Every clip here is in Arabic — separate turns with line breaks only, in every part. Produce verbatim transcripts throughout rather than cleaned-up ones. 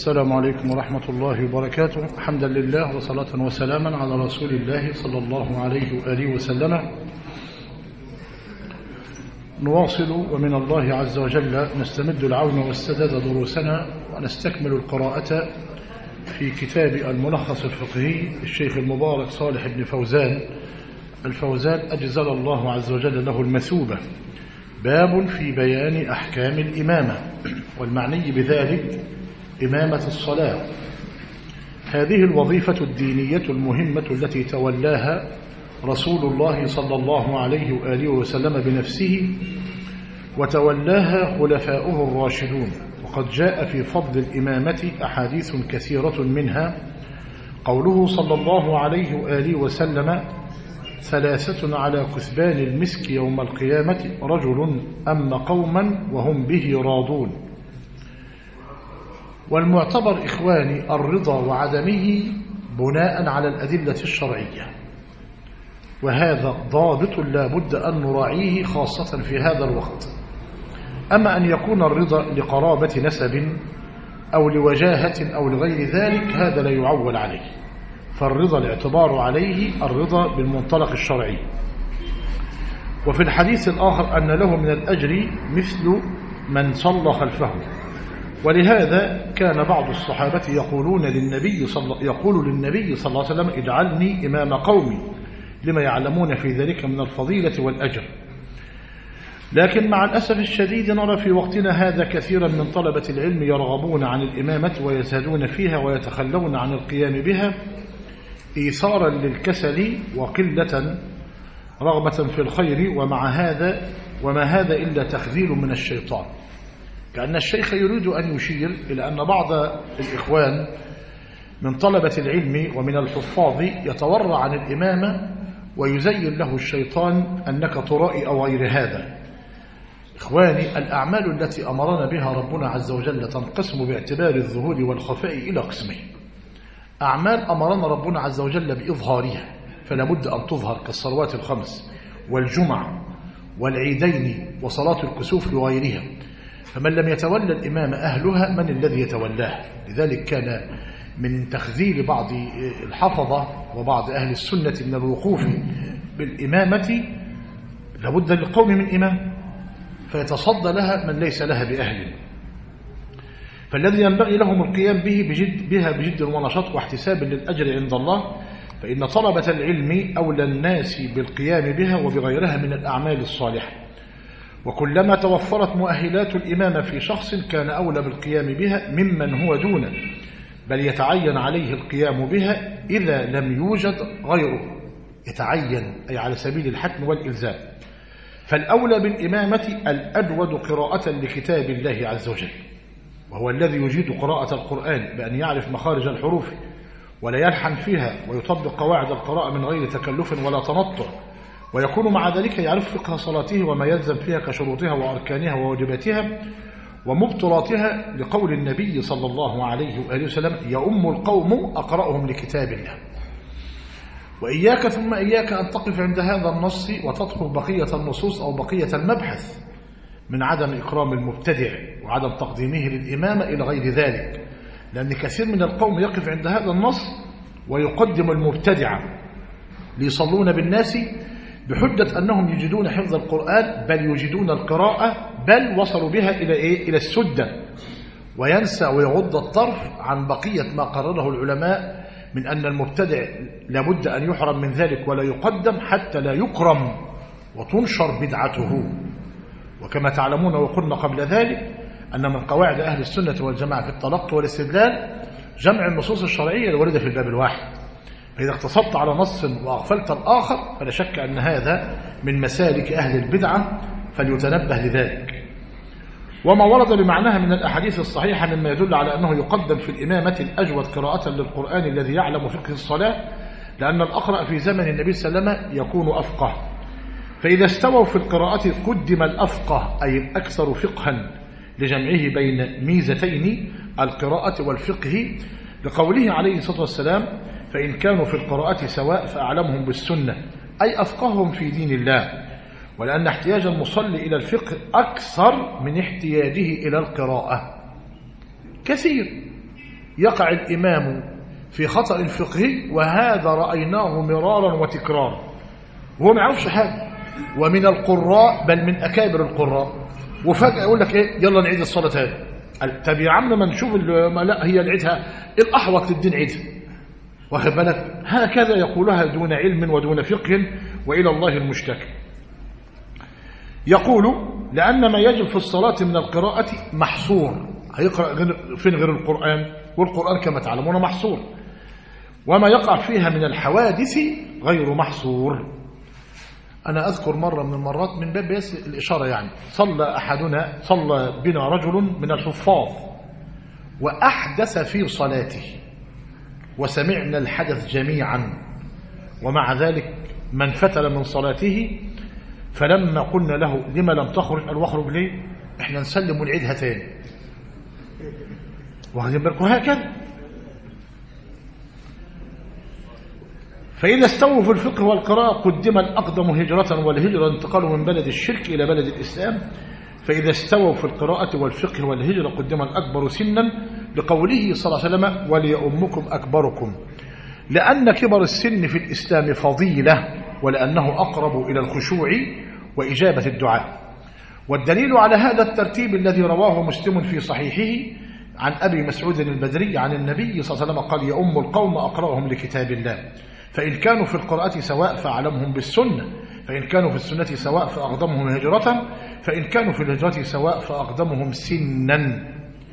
السلام عليكم ورحمة الله وبركاته. حمدا لله وصلاة وسلاما على رسول الله صلى الله عليه وآله وسلم. نواصل ومن الله عز وجل نستمد العون والسداد دروسنا ونستكمل القراءة في كتاب الملخص الفقهي الشيخ المبارك صالح بن فوزان الفوزان أجزل الله عز وجل له المثوبة. باب في بيان أحكام الإمامة، والمعني بذلك إمامة الصلاة. هذه الوظيفة الدينية المهمة التي تولاها رسول الله صلى الله عليه وآله وسلم بنفسه، وتولاها خلفاؤه الراشدون. وقد جاء في فضل الإمامة أحاديث كثيرة، منها قوله صلى الله عليه وآله وسلم: ثلاثة على كثبان المسك يوم القيامة، رجل أم قوما وهم به راضون. والمعتبر إخواني الرضا وعدمه بناء على الأدلة الشرعية، وهذا ضابط لا بد أن نراعيه خاصة في هذا الوقت. أما أن يكون الرضا لقرابة نسب أو لوجاهة أو لغير ذلك، هذا لا يعول عليه، فالرضا الاعتبار عليه الرضا بالمنطلق الشرعي. وفي الحديث الآخر أن له من الأجر مثل من صلى خلفه. ولهذا كان بعض الصحابة يقولون للنبي صلى يقول للنبي صلى الله عليه وسلم: اجعلني إمام قومي، لما يعلمون في ذلك من الفضيلة والأجر. لكن مع الأسف الشديد نرى في وقتنا هذا كثيرا من طلبة العلم يرغبون عن الإمامة ويزهدون فيها ويتخلون عن القيام بها إيثارا للكسل وقلة رغبة في الخير، ومع هذا وما هذا إلا تخذيل من الشيطان. كأن الشيخ يريد أن يشير إلى أن بعض الإخوان من طلبة العلم ومن الحفاظ يتورع عن الإمامة ويزين له الشيطان أنك ترائي أو غير هذا. إخواني، الأعمال التي أمرنا بها ربنا عز وجل تنقسم باعتبار الظهور والخفاء إلى قسمين. أعمال أمرنا ربنا عز وجل بإظهارها فلا بد أن تظهر، كالصلوات الخمس والجمعة والعيدين وصلاة الكسوف وغيرها، فمن لم يتولى الإمام أهلها من الذي يتولاها؟ لذلك كان من تخذيل بعض الحفظة وبعض أهل السنة من الوقوف بالإمامة لابد للقوم من إمام فيتصدى لها من ليس لها بأهل، فالذي ينبغي لهم القيام به بجد بها بجد ونشاط واحتساب للأجر عند الله. فإن طلبة العلم أولى الناس بالقيام بها وبغيرها من الأعمال الصالحة، وكلما توفرت مؤهلات الإمامة في شخص كان أولى بالقيام بها ممن هو دونه، بل يتعين عليه القيام بها إذا لم يوجد غيره، يتعين أي على سبيل الحتم والإلزام. فالأولى بالإمامة الأجود قراءة لكتاب الله عز وجل، وهو الذي يجيد قراءة القرآن بأن يعرف مخارج الحروف ولا يلحن فيها، ويطبق قواعد القراءة من غير تكلف ولا تنطع، ويكون مع ذلك يعرف فقه صلاته وما يلزم فيها كشروطها وأركانها وواجباتها ومبطلاتها، لقول النبي صلى الله عليه وآله وسلم: يؤم القوم أقرأهم لكتاب الله. وإياك ثم إياك أن تقف عند هذا النص وتطلب بقية النصوص أو بقية المبحث من عدم إكرام المبتدع وعدم تقديمه للإمامة إلى غير ذلك، لأن كثير من القوم يقف عند هذا النص ويقدم المبتدع ليصلون بالناس بحجة أنهم يجدون حفظ القرآن، بل يجدون القراءة، بل وصلوا بها إلى إيه؟ إلى السدة، وينسى ويغض الطرف عن بقية ما قرره العلماء من أن المبتدع لابد أن يحرم من ذلك ولا يقدم حتى لا يكرم وتنشر بدعته. وكما تعلمون وقلنا قبل ذلك أن من قواعد أهل السنة والجماعة في التلقي والاستدلال جمع النصوص الشرعية الواردة في الباب الواحد، فإذا اقتصرت على نص وأغفلت الآخر فلا شك أن هذا من مسالك أهل البدعة، فليتنبه لذلك. وما ورد بمعناها من الأحاديث الصحيحة مما يدل على أنه يقدم في الإمامة الأجود قراءة للقرآن الذي يعلم فقه الصلاة، لأن الأقرأ في زمن النبي صلى الله عليه وسلم يكون أفقه، فإذا استووا في القراءة قدم الأفقه أي الأكثر فقها لجمعه بين ميزتين القراءة والفقه، لقوله عليه الصلاة والسلام: فإن كانوا في القراءة سواء فأعلمهم بالسنة، أي أفقههم في دين الله. ولأن احتياج المصلي إلى الفقه أكثر من احتياجه إلى القراءة كثير. يقع الإمام في خطأ فقهي، وهذا رأيناه مرارا وتكرارا وهو ما يعرفش حاجة، ومن القراء بل من أكابر القراء، وفجأة يقول لك إيه يلا نعيد الصلاة تاني. طب يا عم ما نشوف ما لا هي نعيدها الأحوط للدين عيدها، واخد بالك؟ هكذا يقولها دون علم ودون فقه، وإلى الله المشتكى. يقول لأن ما يجب في الصلاة من القراءة محصور، هيقرأ غير فين غير القرآن، والقرآن كما تعلمون محصور، وما يقع فيها من الحوادث غير محصور. أنا أذكر مرة من المرات من باب بس الإشارة، يعني صلى أحدنا صلى بنا رجل من الحفاظ وأحدث في صلاته وسمعنا الحدث جميعا، ومع ذلك من فتل من صلاته، فلما قلنا له لما لم تخرج قال واخرج ليه؟ احنا نسلم ونعيدها تاني، واخدين بالكم؟ هكذا. فإذا استووا في الفقه والقراءة قدم الأقدم هجرة، والهجرة انتقالوا من بلد الشرك إلى بلد الإسلام. فإذا استووا في القراءة والفقه والهجرة قدم الأكبر سنا، لقوله صلى الله عليه وسلم وليؤمكم أكبركم، لأن كبر السن في الإسلام فضيلة، ولأنه أقرب إلى الخشوع وإجابة الدعاء. والدليل على هذا الترتيب الذي رواه مسلم في صحيحه عن أبي مسعود البدري عن النبي صلى الله عليه وسلم قال يؤم القوم أقرأهم لكتاب الله، فإن كانوا في القراءة سواء فأعلمهم بالسنة، فإن كانوا في السنة سواء فأقدمهم هجرة، فإن كانوا في الهجرة سواء فأقدمهم سنا.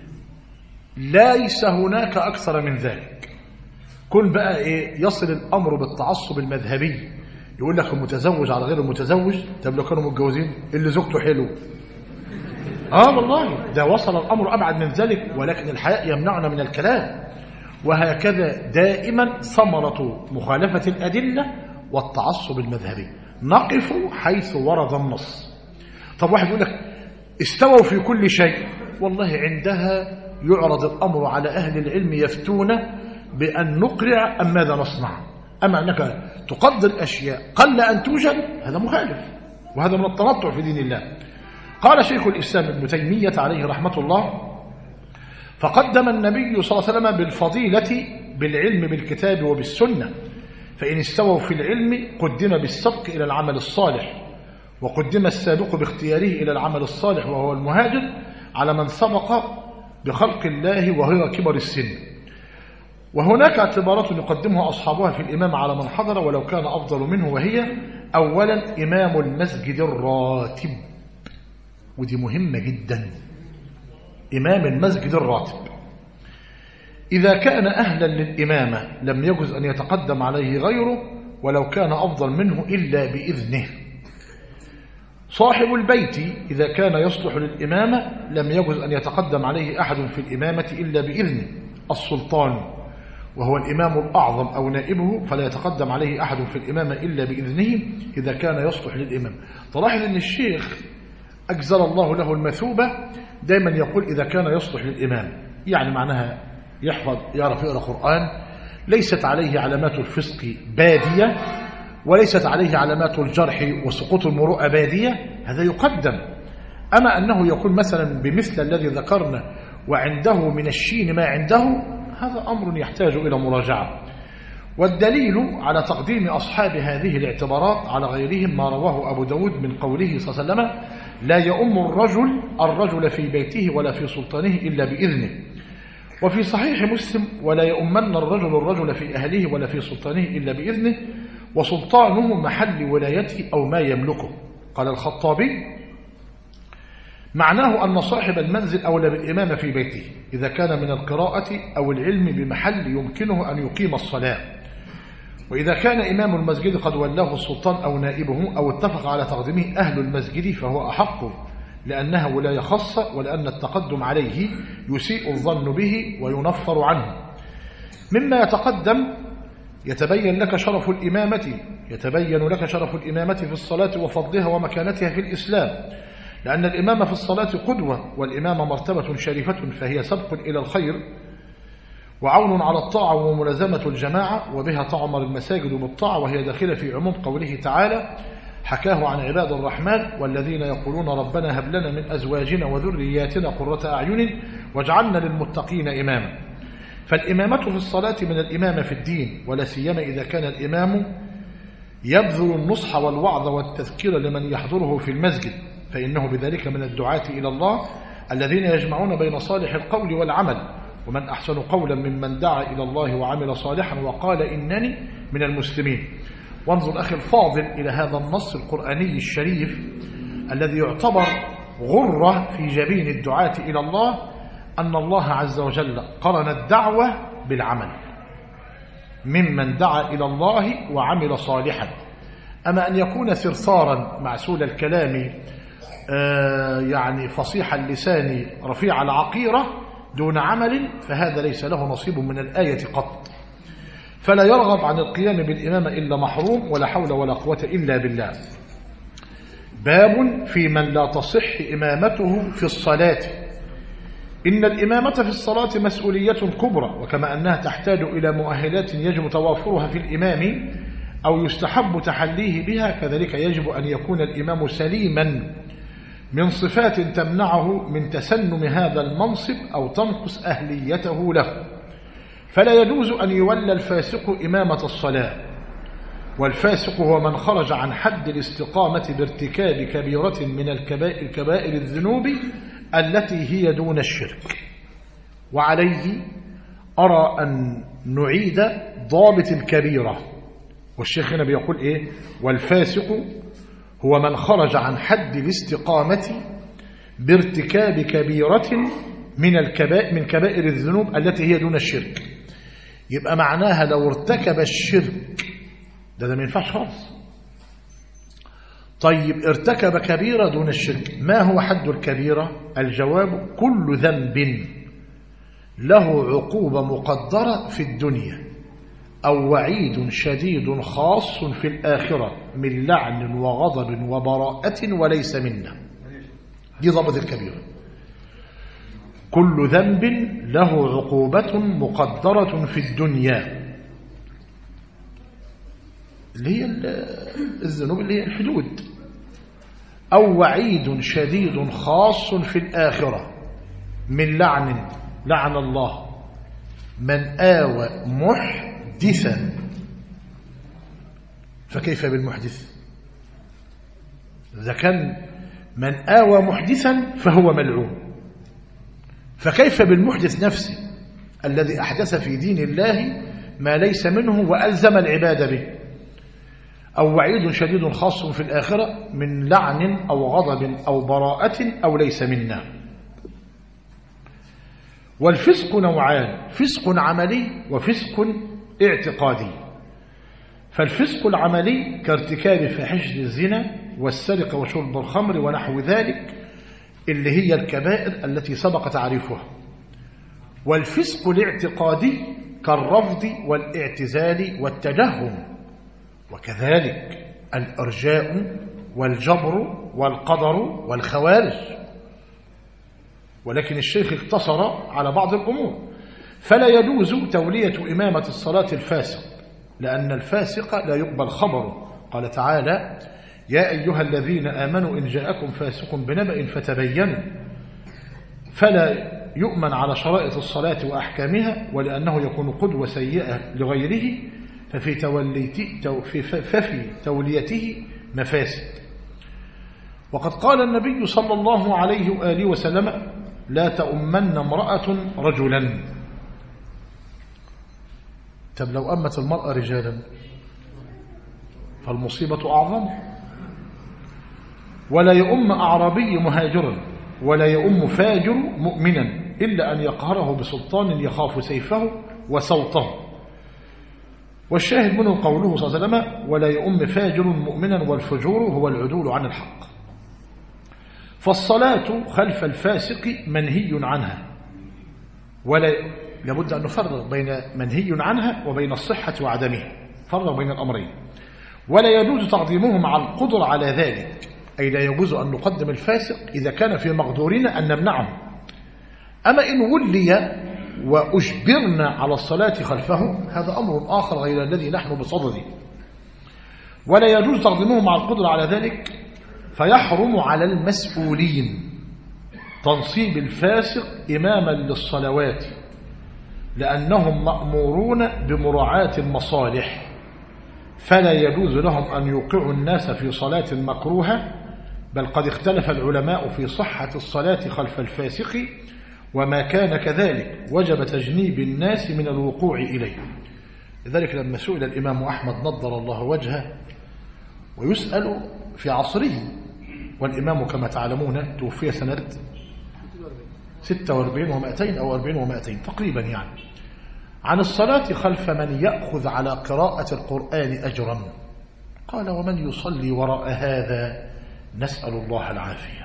ليس هناك أكثر من ذلك. كن بقى إيه يصل الأمر بالتعصب المذهبي، يقول لك المتزوج على غير المتزوج، طب لو كانوا متجوزين اللي زوجته حلو. آه والله ده وصل الأمر أبعد من ذلك، ولكن الحياء يمنعنا من الكلام. وهكذا دائما ثمرة مخالفة الأدلة والتعصب المذهبي، نقف حيث ورد النص. طب واحد يقول لك استووا في كل شيء، والله عندها يعرض الأمر على أهل العلم يفتون بأن نقرع أم ماذا نصنع. أما أنك تقدر أشياء قل أن توجد، هذا مخالف، وهذا من التنطع في دين الله. قال شيخ الإسلام ابن تيمية عليه رحمة الله فقدم النبي صلى الله عليه وسلم بالفضيلة بالعلم بالكتاب وبالسنة، فإن استووا في العلم قدم بالسبق إلى العمل الصالح، وقدم السابق باختياره إلى العمل الصالح وهو المهاجر على من سبق بخلق الله وهو كبر السن. وهناك اعتبارات يقدمها أصحابها في الإمام على من حضر ولو كان أفضل منه، وهي أولا إمام المسجد الراتب، ودي مهمة جدا، إمام المسجد الراتب إذا كان أهلا للإمامة لم يجوز أن يتقدم عليه غيره ولو كان أفضل منه إلا بإذنه. صاحب البيت إذا كان يصلح للإمامة لم يجوز أن يتقدم عليه أحد في الإمامة إلا بإذنه. السلطان وهو الإمام الأعظم أو نائبه فلا يتقدم عليه أحد في الإمامة إلا بإذنه إذا كان يصلح للإمام. تلاحظ أن الشيخ أجزل الله له المثوبة دائما يقول إذا كان يصلح للإمام، يعني معناها يحفظ يعرف يقرأ قرآن، ليست عليه علامات الفسق بادية، وليست عليه علامات الجرح وسقوط المروءة بادية، هذا يقدم. أما أنه يكون مثلا بمثل الذي ذكرنا وعنده من الشين ما عنده، هذا أمر يحتاج إلى مراجعة. والدليل على تقديم أصحاب هذه الاعتبارات على غيرهم ما رواه أبو داود من قوله صلى الله عليه وسلم لا يؤم الرجل الرجل في بيته ولا في سلطانه إلا بإذنه. وفي صحيح مسلم ولا يؤمن الرجل الرجل في أهله ولا في سلطانه إلا بإذنه، وسلطانه محل ولايته أو ما يملكه. قال الخطابي معناه أن صاحب المنزل أولى بالإمامة في بيته إذا كان من القراءة أو العلم بمحل يمكنه أن يقيم الصلاة، وإذا كان إمام المسجد قد ولاه السلطان أو نائبه أو اتفق على تقديمه أهل المسجد فهو أحق، لأنها ولاية خاصة، ولأن التقدم عليه يسيء الظن به وينفر عنه. مما يتقدم يتبين لك شرف الإمامة يتبين لك شرف الإمامة في الصلاة وفضلها ومكانتها في الإسلام، لأن الإمامة في الصلاة قدوة، والإمامة مرتبة شريفة فهي سبق إلى الخير وعون على الطاعة وملازمة الجماعة، وبها تعمر المساجد بالطاعة، وهي داخلة في عموم قوله تعالى حكاه عن عباد الرحمن والذين يقولون ربنا هب لنا من أزواجنا وذرياتنا قرة أعين واجعلنا للمتقين إماما. فالإمامة في الصلاة من الإمامة في الدين، ولا سيما إذا كان الإمام يبذل النصح والوعظ والتذكير لمن يحضره في المسجد، فإنه بذلك من الدعاة إلى الله الذين يجمعون بين صالح القول والعمل. ومن أحسن قولا ممن دعا إلى الله وعمل صالحا وقال إنني من المسلمين. وانظر أخي الفاضل إلى هذا النص القرآني الشريف الذي يعتبر غرة في جبين الدعاة إلى الله، أن الله عز وجل قرن الدعوة بالعمل، ممن دعا إلى الله وعمل صالحا. أما أن يكون ثرثارا معسول الكلام آه يعني فصيح اللسان رفيع العقيرة دون عمل، فهذا ليس له نصيب من الآية قط، فلا يرغب عن القيام بالإمامة إلا محروم، ولا حول ولا قوة إلا بالله. باب في من لا تصح إمامته في الصلاة. إن الإمامة في الصلاة مسؤولية كبرى، وكما أنها تحتاج إلى مؤهلات يجب توافرها في الإمام أو يستحب تحليه بها، كذلك يجب أن يكون الإمام سليما من صفات تمنعه من تسنم هذا المنصب أو تنقص أهليته له. فلا يجوز أن يولى الفاسق إمامة الصلاة، والفاسق هو من خرج عن حد الاستقامة بارتكاب كبيرة من الكبائر, كبائر الذنوب التي هي دون الشرك. وعليه أرى أن نعيد ضابط الكبيرة، والشيخ هنا بيقول إيه؟ والفاسق هو من خرج عن حد الاستقامة بارتكاب كبيرة من الكبائر من كبائر الذنوب التي هي دون الشرك. يبقى معناها لو ارتكب الشرك ده ده ما ينفعش خالص. طيب ارتكب كبيرة دون الشرك، ما هو حد الكبيرة؟ الجواب كل ذنب له عقوبة مقدرة في الدنيا أو وعيد شديد خاص في الآخرة من لعن وغضب وبراءة وليس منا. دي ضبط الكبيرة. كل ذنب له عقوبة مقدرة في الدنيا، اللي هي الذنوب اللي هي الحدود، أو وعيد شديد خاص في الآخرة من لعن، لعن الله من آوى محدثا. فكيف بالمحدث؟ إذا كان من آوى محدثا فهو ملعون، فكيف بالمحدث نفسه الذي أحدث في دين الله ما ليس منه وألزم العباد به؟ أو وعيد شديد خاص في الآخرة من لعن أو غضب أو براءة أو ليس منا. والفسق نوعان: فسق عملي وفسق اعتقادي. فالفسق العملي كارتكاب فاحشة الزنا والسرقة وشرب الخمر ونحو ذلك، اللي هي الكبائر التي سبق تعريفها. والفسق الاعتقادي كالرفض والاعتزال والتجهم، وكذلك الإرجاء والجبر والقدر والخوارج. ولكن الشيخ اقتصر على بعض الأمور. فلا يجوز تولية إمامة الصلاة الفاسق، لأن الفاسق لا يقبل خبره. قال تعالى: يا أيها الذين آمنوا إن جاءكم فاسق بنبأ فتبينوا. فلا يؤمن على شرائط الصلاة وأحكامها، ولأنه يكون قدوة سيئة لغيره، ففي ففي توليته مفاسد. وقد قال النبي صلى الله عليه وآله وسلم: لا تؤمن امرأة رجلا. طب لو أمت المرأة رجالا فالمصيبة أعظم. ولا يؤم أعرابي مهاجرا، ولا يؤم فاجر مؤمنا، إلا أن يقهره بسلطان يخاف سيفه وصوته. والشاهد منه قوله صلى الله عليه وسلم: ولا يؤم فاجر مؤمنا، والفجور هو العدول عن الحق. فالصلاة خلف الفاسق منهي عنها، ولا لابد أن نفرق بين منهي عنها وبين الصحة وعدمها، فرق بين الأمرين. ولا يجوز تقديمه مع القدر على ذلك، أي لا يجوز أن نقدم الفاسق إذا كان في مقدورنا أن نمنعه. أما إن ولي وأجبرنا على الصلاة خلفه هذا أمر آخر غير الذي نحن بصدده. ولا يجوز تقديمه مع القدرة على ذلك، فيحرم على المسؤولين تنصيب الفاسق إماما للصلوات، لأنهم مأمورون بمراعاة المصالح، فلا يجوز لهم أن يوقعوا الناس في صلاة مكروهة، بل قد اختلف العلماء في صحة الصلاة خلف الفاسق، وما كان كذلك وجب تجنيب الناس من الوقوع إليه. لذلك لما سئل الإمام أحمد نضر الله وجهه، ويسأل في عصره، والإمام كما تعلمون توفي سنة ستة وأربعين ومائتين أو أربعين ومائتين تقريبا يعني، عن الصلاة خلف من يأخذ على قراءة القرآن أجرا، قال: ومن يصلي وراء هذا نسأل الله العافية.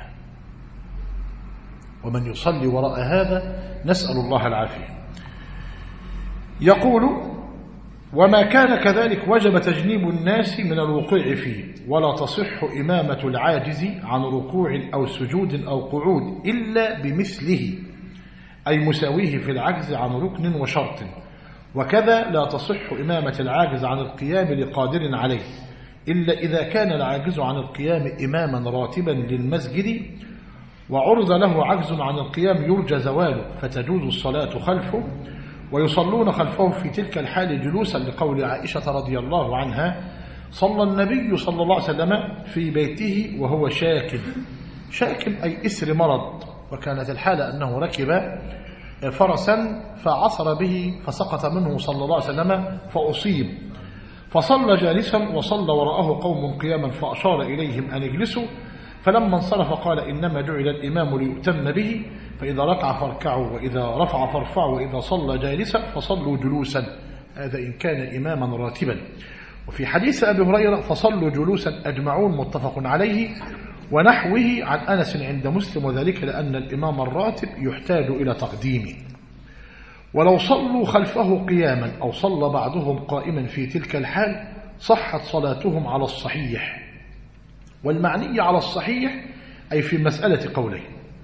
ومن يصلي وراء هذا نسأل الله العافية. يقول: وما كان كذلك وجب تجنيب الناس من الوقوع فيه، ولا تصح إمامة العاجز عن ركوع أو سجود أو قعود إلا بمثله، أي مساويه في العجز عن ركن وشرط. وكذا لا تصح إمامة العاجز عن القيام لقادر عليه، إلا إذا كان العاجز عن القيام إماما راتبا للمسجد وعرض له عجز عن القيام يرجى زواله، فتجوز الصلاة خلفه، ويصلون خلفه في تلك الحال جلوسا، لقول عائشة رضي الله عنها: صلى النبي صلى الله عليه وسلم في بيته وهو شاك. شاك أي إسر مرض، وكانت الحالة أنه ركب فرسا فعصر به فسقط منه صلى الله عليه وسلم فأصيب، فصلى جالسا وصلى وراءه قوم قياما فأشار إليهم أن يجلسوا، فلما انصرف قال: إنما جعل الإمام ليؤتم به، فإذا ركع فاركعوا، وإذا رفع فارفعوا، وإذا صلى جالسا فصلوا جلوسا، هذا إن كان إماما راتبا. وفي حديث أبي هريرة: فصلوا جلوسا أجمعون، متفق عليه، ونحوه عن أنس عند مسلم، وذلك لأن الإمام الراتب يحتاج إلى تقديمه. ولو صلوا خلفه قياما أو صلى بعضهم قائما في تلك الحال صحت صلاتهم على الصحيح. والمعني على الصحيح أي في مسألة قوله.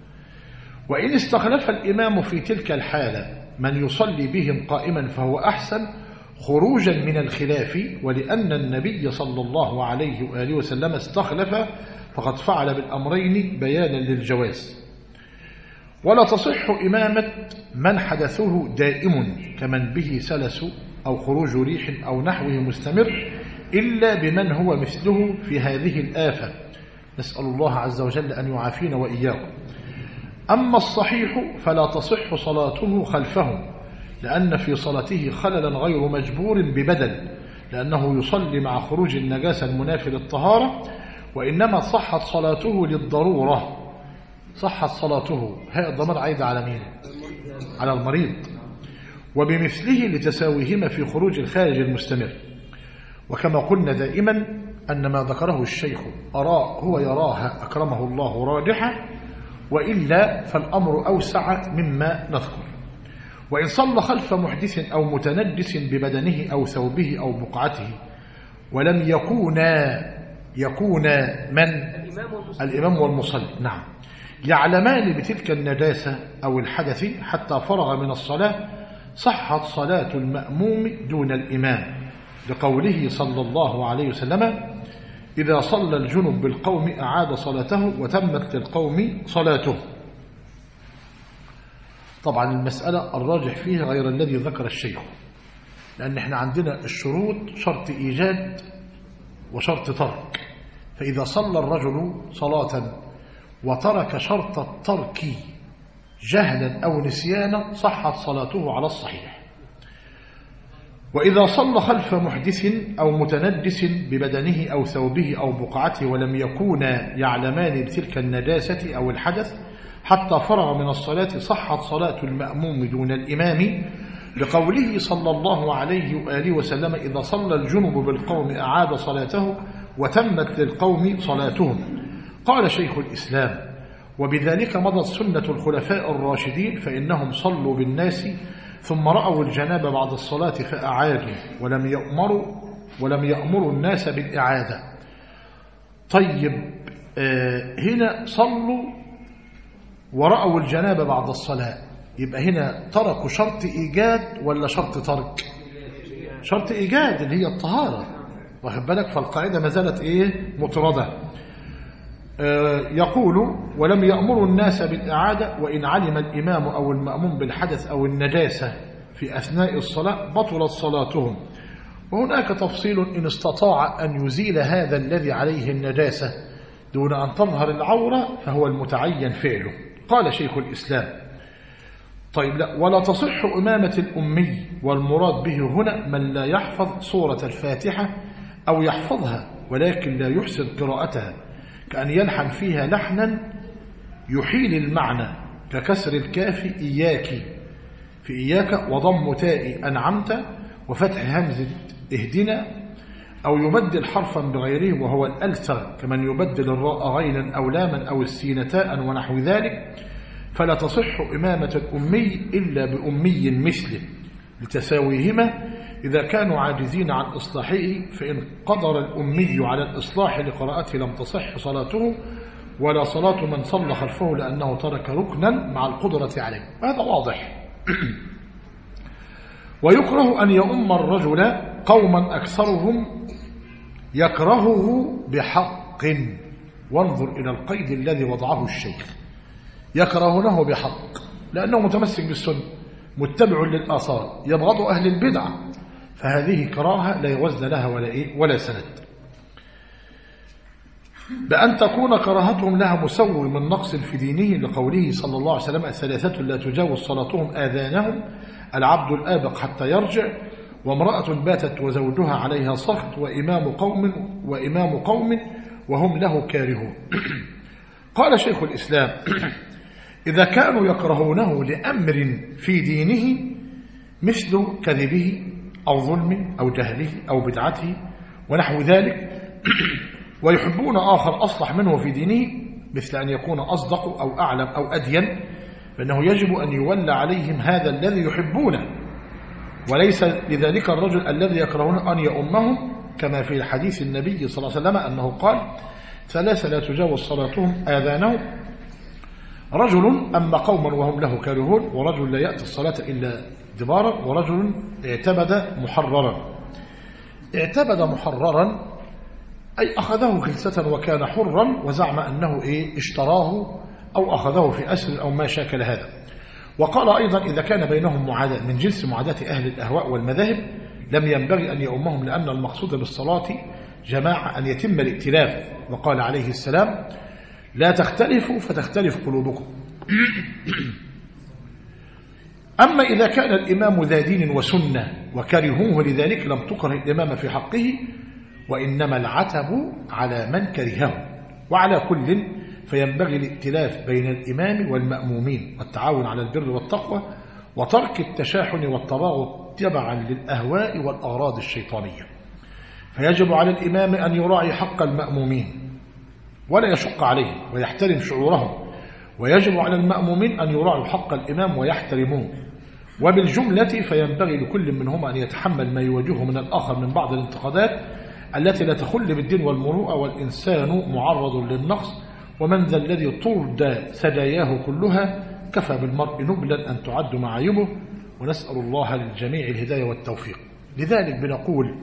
وإن استخلف الإمام في تلك الحالة من يصلي بهم قائما فهو أحسن، خروجا من الخلاف، ولأن النبي صلى الله عليه وآله وسلم استخلف، فقد فعل بالأمرين بيانا للجواز. ولا تصح إمامة من حدثه دائم كمن به سلس أو خروج ريح أو نحوه مستمر، إلا بمن هو مثله في هذه الآفة، نسأل الله عز وجل أن يعافينا وإياكم. أما الصحيح فلا تصح صلاته خلفه، لأن في صلاته خللا غير مجبور ببدل، لأنه يصلي مع خروج النجاسة المنافي للطهارة، وإنما صحت صلاته للضرورة. صحت صلاته، هي الضمير عايد على مين؟ على المريض. وبمثله لتساويهما في خروج الخارج المستمر. وكما قلنا دائما أن ما ذكره الشيخ أراء هو يراها أكرمه الله راجحة، وإلا فالأمر أوسع مما نذكر. وإن صلى خلف محدث أو متنجس ببدنه أو ثوبه أو بقعته، ولم يكونا يكونا من الإمام والمصلي، نعم، يعلمان بتلك النجاسة أو الحدث حتى فرغ من الصلاة، صحت صلاة المأموم دون الإمام، لقوله صلى الله عليه وسلم: إذا صلى الجنب بالقوم أعاد صلاته وتمت للقوم صلاته. طبعا المسألة الراجح فيها غير الذي ذكر الشيخ، لأن احنا عندنا الشروط شرط إيجاد وشرط ترك. فإذا صلى الرجل صلاة وترك شرط الترك جهلا أو نسيانا صحت صلاته على الصحيح. وإذا صلى خلف محدث أو متنجس ببدنه أو ثوبه أو بقعته ولم يكونا يعلمان بتلك النجاسة أو الحدث حتى فرغ من الصلاة صحت صلاة المأموم دون الإمام، لقوله صلى الله عليه وآله وسلم: إذا صلى الجنب بالقوم أعاد صلاته وتمت للقوم صلاتهم. قال شيخ الإسلام: وبذلك مضت سنة الخلفاء الراشدين، فإنهم صلوا بالناس ثم رأوا الجنابة بعد الصلاة فأعادوا، ولم يأمروا ولم يأمروا الناس بالإعادة. طيب، آه هنا صلوا ورأوا الجنابة بعد الصلاة، يبقى هنا تركوا شرط إيجاد ولا شرط ترك؟ شرط إيجاد اللي هي الطهارة، واخد بالك؟ فالقاعدة ما زالت إيه؟ مطردة. آه يقول: ولم يأمروا الناس بالإعادة، وإن علم الإمام أو المأموم بالحدث أو النجاسة في أثناء الصلاة بطلت صلاتهم. وهناك تفصيل: إن استطاع أن يزيل هذا الذي عليه النجاسة دون أن تظهر العورة فهو المتعين فعله. قال شيخ الإسلام: طيب لا، ولا تصح إمامة الأمي، والمراد به هنا من لا يحفظ سورة الفاتحة أو يحفظها ولكن لا يحسن قراءتها، كأن يلحن فيها لحنا يحيل المعنى ككسر الكاف إياك في إياك وضم تاء أنعمت وفتح همزة اهدنا، أو يبدل حرفا بغيره وهو الألسغ كمن يبدل الراء غينا أو لاما أو السين تاء ونحو ذلك. فلا تصح إمامة الأمي إلا بأمي مثله لتساويهما إذا كانوا عاجزين عن إصلاحه، فإن قدر الأمي على الإصلاح لقراءته لم تصح صلاته ولا صلاة من صلى خلفه لأنه ترك ركنا مع القدرة عليه. هذا واضح. ويكره أن يؤم الرجل قوما أكثرهم يكرهه بحق، وانظر إلى القيد الذي وضعه الشيخ، يكرهونه بحق لأنه متمسك بالسنة متبع للآثار يبغض أهل البدع، فهذه كراهة لا وزن لها ولا إيه ولا سند. بأن تكون كراهتهم لها مسوي من نقص في دينه لقوله صلى الله عليه وسلم: ثلاثة لا تجاوز صلاتهم آذانهم، العبد الآبق حتى يرجع، وامرأة باتت وزوجها عليها سخط، وإمام قوم وإمام قوم وهم له كارهون. قال شيخ الإسلام: إذا كانوا يكرهونه لأمر في دينه مثل كذبه أو ظلمه أو جهله أو بدعته ونحو ذلك، ويحبون آخر أصلح منه في دينه مثل أن يكون أصدق أو أعلم أو أدين، فإنه يجب أن يولى عليهم هذا الذي يحبونه، وليس لذلك الرجل الذي يكرهونه أن يؤمهم، كما في حديث النبي صلى الله عليه وسلم أنه قال: ثلاثة لا تجاوز صلاتهم آذانهم، رجل أما قوما وهم له كارهون، ورجل لا يأتي الصلاة إلا دبارا، ورجل اعتبد محررا. اعتبد محررا أي أخذه خلسة وكان حرا وزعم أنه إيه اشتراه أو أخذه في أسر أو ما شاكل هذا. وقال أيضا: إذا كان بينهم معاداة من جنس معاداة أهل الأهواء والمذاهب لم ينبغي أن يؤمهم، لأن المقصود بالصلاة جماعة أن يتم الائتلاف. وقال عليه السلام: لا تختلفوا فتختلف قلوبكم. أما إذا كان الإمام ذا دين وسنة وكرهوه لذلك لم تكره الإمام في حقه، وإنما العتب على من كرهه. وعلى كل فينبغي الائتلاف بين الإمام والمأمومين والتعاون على البر والتقوى وترك التشاحن والتباغض تبعا للأهواء والأغراض الشيطانية. فيجب على الإمام أن يراعي حق المأمومين ولا يشق عليهم ويحترم شعورهم، ويجب على المأمومين أن يراعوا حق الإمام ويحترموه. وبالجملة فينبغي لكل منهم أن يتحمل ما يواجهه من الآخر من بعض الانتقادات التي لا تخل بالدين والمروءة، والإنسان معرض للنقص، ومن ذا الذي طرد سجاياه كلها كفى بالمرء نبلا أن تعد معايبه. ونسأل الله للجميع الهداية والتوفيق. لذلك بنقول: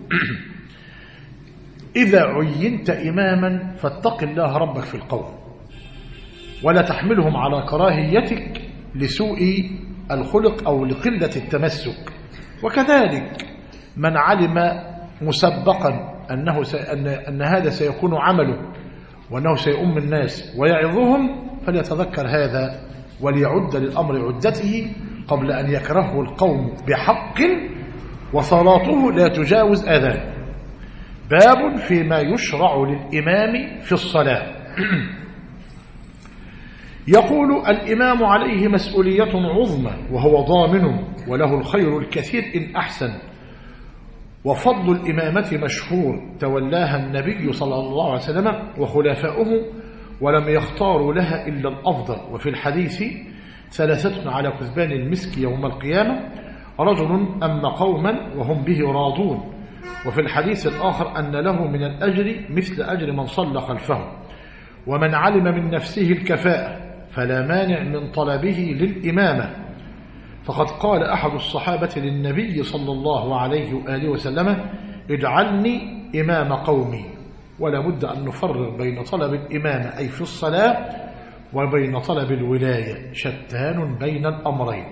إذا عينت إماما فاتق الله ربك في القول، ولا تحملهم على كراهيتك لسوء الخلق أو لقلة التمسك. وكذلك من علم مسبقا أنه سي... أن... أن هذا سيكون عمله وأنه سيؤم الناس ويعظهم فليتذكر هذا وليعد للأمر عدته قبل أن يكرهه القوم بحق وصلاته لا تجاوز آذان. باب فيما يشرع للإمام في الصلاة. يقول: الإمام عليه مسؤولية عظمى وهو ضامن وله الخير الكثير إن أحسن، وفضل الإمامة مشهور تولاها النبي صلى الله عليه وسلم وخلفاؤه ولم يختاروا لها إلا الأفضل. وفي الحديث: ثلاثة على كثبان المسك يوم القيامة، رجل أما قوما وهم به راضون. وفي الحديث الآخر أن له من الأجر مثل أجر من صلى خلفه. ومن علم من نفسه الكفاءة فلا مانع من طلبه للإمامة، فقد قال أحد الصحابة للنبي صلى الله عليه وآله وسلم: اجعلني إمام قومي. ولا بد أن نفرق بين طلب الإمامة أي في الصلاة وبين طلب الولاية، شتان بين الأمرين.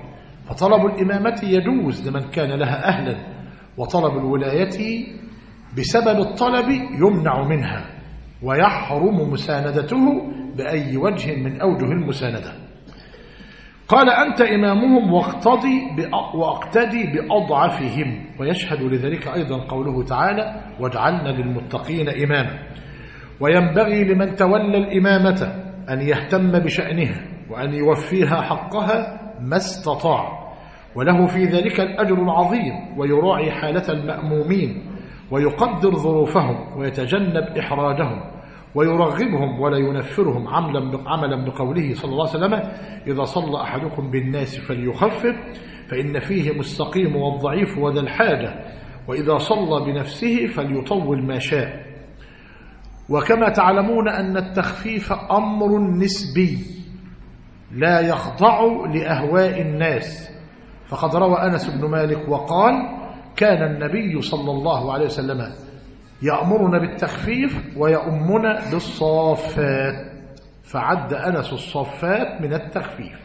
فطلب الإمامة يجوز لمن كان لها أهلا، وطلب الولاية بسبب الطلب يمنع منها ويحرم مساندته بأي وجه من أوجه المساندة. قال أنت إمامهم واقتدي واقتدي بأضعفهم، ويشهد لذلك أيضا قوله تعالى واجعلنا للمتقين إماما. وينبغي لمن تولى الإمامة أن يهتم بشأنها وأن يوفيها حقها ما استطاع، وله في ذلك الأجر العظيم، ويراعي حالة المأمومين ويقدر ظروفهم ويتجنب إحراجهم ويرغبهم ولا ينفرهم عملا بقوله صلى الله عليه وسلم إذا صلى أحدكم بالناس فليخفف فإن فيه مستقيم والضعيف وذا الحاجة، وإذا صلى بنفسه فليطول ما شاء. وكما تعلمون أن التخفيف أمر نسبي لا يخضع لأهواء الناس، فقد روى أنس بن مالك وقال كان النبي صلى الله عليه وسلم يأمرنا بالتخفيف ويؤمنا بالصافات، فعد أنس الصافات من التخفيف.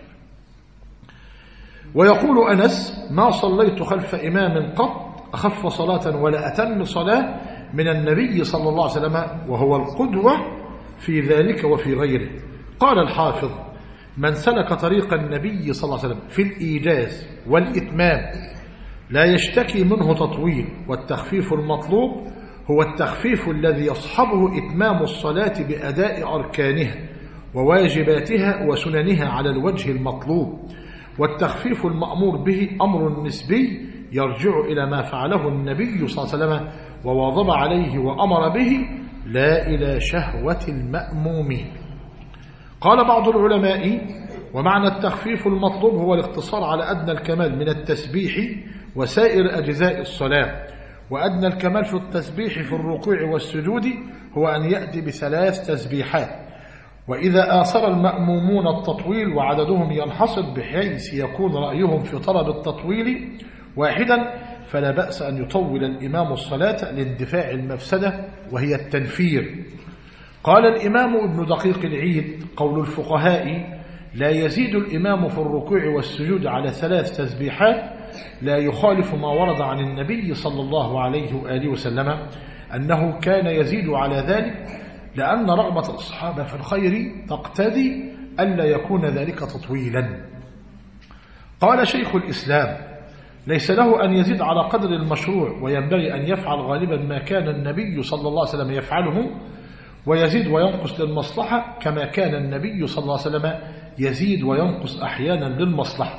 ويقول أنس ما صليت خلف إمام قط أخف صلاة ولا أتم صلاة من النبي صلى الله عليه وسلم، وهو القدوة في ذلك وفي غيره. قال الحافظ من سلك طريق النبي صلى الله عليه وسلم في الإيجاز والإتمام لا يشتكي منه تطويل، والتخفيف المطلوب هو التخفيف الذي يصحبه إتمام الصلاة بأداء أركانها وواجباتها وسننها على الوجه المطلوب. والتخفيف المأمور به أمر نسبي يرجع إلى ما فعله النبي صلى الله عليه وسلم وواظب عليه وأمر به، لا إلى شهوة المأمومين. قال بعض العلماء ومعنى التخفيف المطلوب هو الاقتصار على أدنى الكمال من التسبيح وسائر أجزاء الصلاة، وأدنى الكمال في التسبيح في الركوع والسجود هو أن يأتي بثلاث تسبيحات. وإذا آثر المأمومون التطويل وعددهم ينحصر بحيث يكون رأيهم في طلب التطويل واحدا فلا بأس أن يطول الإمام الصلاة لاندفاع المفسدة وهي التنفير. قال الإمام ابن دقيق العيد قول الفقهاء لا يزيد الإمام في الركوع والسجود على ثلاث تسبيحات لا يخالف ما ورد عن النبي صلى الله عليه وآله وسلم أنه كان يزيد على ذلك، لأن رغبة الصحابة في الخير تقتضي ألا يكون ذلك تطويلا. قال شيخ الإسلام ليس له أن يزيد على قدر المشروع، وينبغي أن يفعل غالبا ما كان النبي صلى الله عليه وسلم يفعله، ويزيد وينقص للمصلحة كما كان النبي صلى الله عليه وسلم يزيد وينقص أحيانا للمصلحة.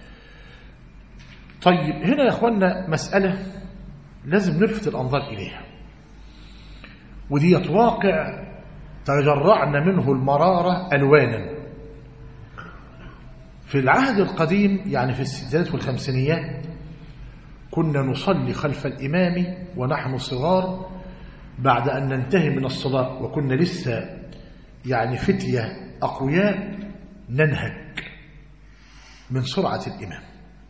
طيب هنا يا أخوانا مسألة لازم نلفت الأنظار إليها، ودي واقع تجرعنا منه المرارة ألوانا. في العهد القديم يعني في الستينات والخمسينيات كنا نصلي خلف الإمام ونحن صغار بعد أن ننتهي من الصلاة، وكنا لسه يعني فتية أقوياء ننهج من سرعة الإمام.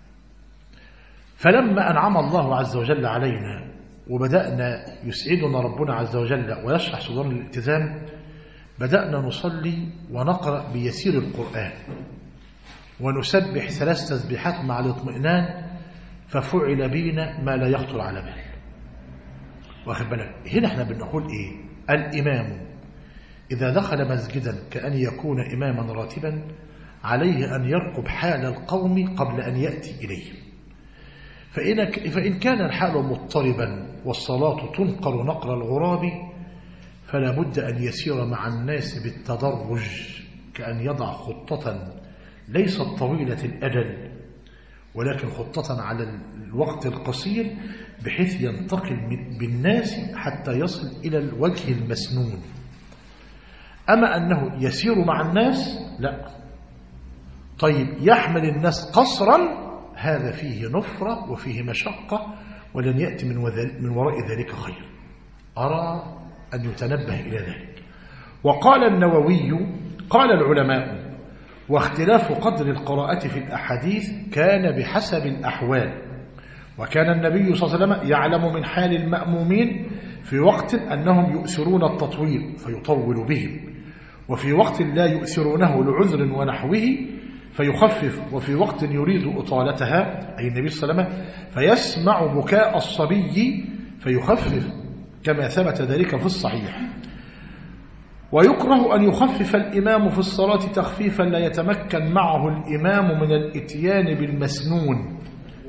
فلما أنعم الله عز وجل علينا وبدأنا يسعدنا ربنا عز وجل ويشرح صدورنا الالتزام، بدأنا نصلي ونقرأ بيسير القرآن ونسبح ثلاث تسبيحات مع الاطمئنان، ففعل بينا ما لا يخطر على بال. واخد بالك؟ هنا احنا بنقول ايه؟ الإمام إذا دخل مسجدا كأن يكون إماما راتبا عليه أن يرقب حال القوم قبل أن يأتي إليه، فإن, فإن كان الحال مضطربا والصلاة تنقر نقر الغراب فلا بد أن يسير مع الناس بالتدرج، كأن يضع خطة ليست طويلة الأجل ولكن خطة على الوقت القصير بحيث ينتقل بالناس حتى يصل إلى الوجه المسنون. أما أنه يسير مع الناس لا. طيب يحمل الناس قصرا، هذا فيه نفرة وفيه مشقة ولن يأتي من وراء ذلك خير. أرى أن يتنبه إلى ذلك. وقال النووي قال العلماء واختلاف قدر القراءة في الأحاديث كان بحسب الأحوال، وكان النبي صلى الله عليه وسلم يعلم من حال المأمومين في وقت أنهم يؤثرون التطويل فيطول بهم، وفي وقت لا يؤثرونه لعذر ونحوه فيخفف، وفي وقت يريد إطالتها أي النبي صلى الله عليه وسلم فيسمع بكاء الصبي فيخفف كما ثبت ذلك في الصحيح. ويكره أن يخفف الإمام في الصلاة تخفيفا لا يتمكن معه الإمام من الإتيان بالمسنون،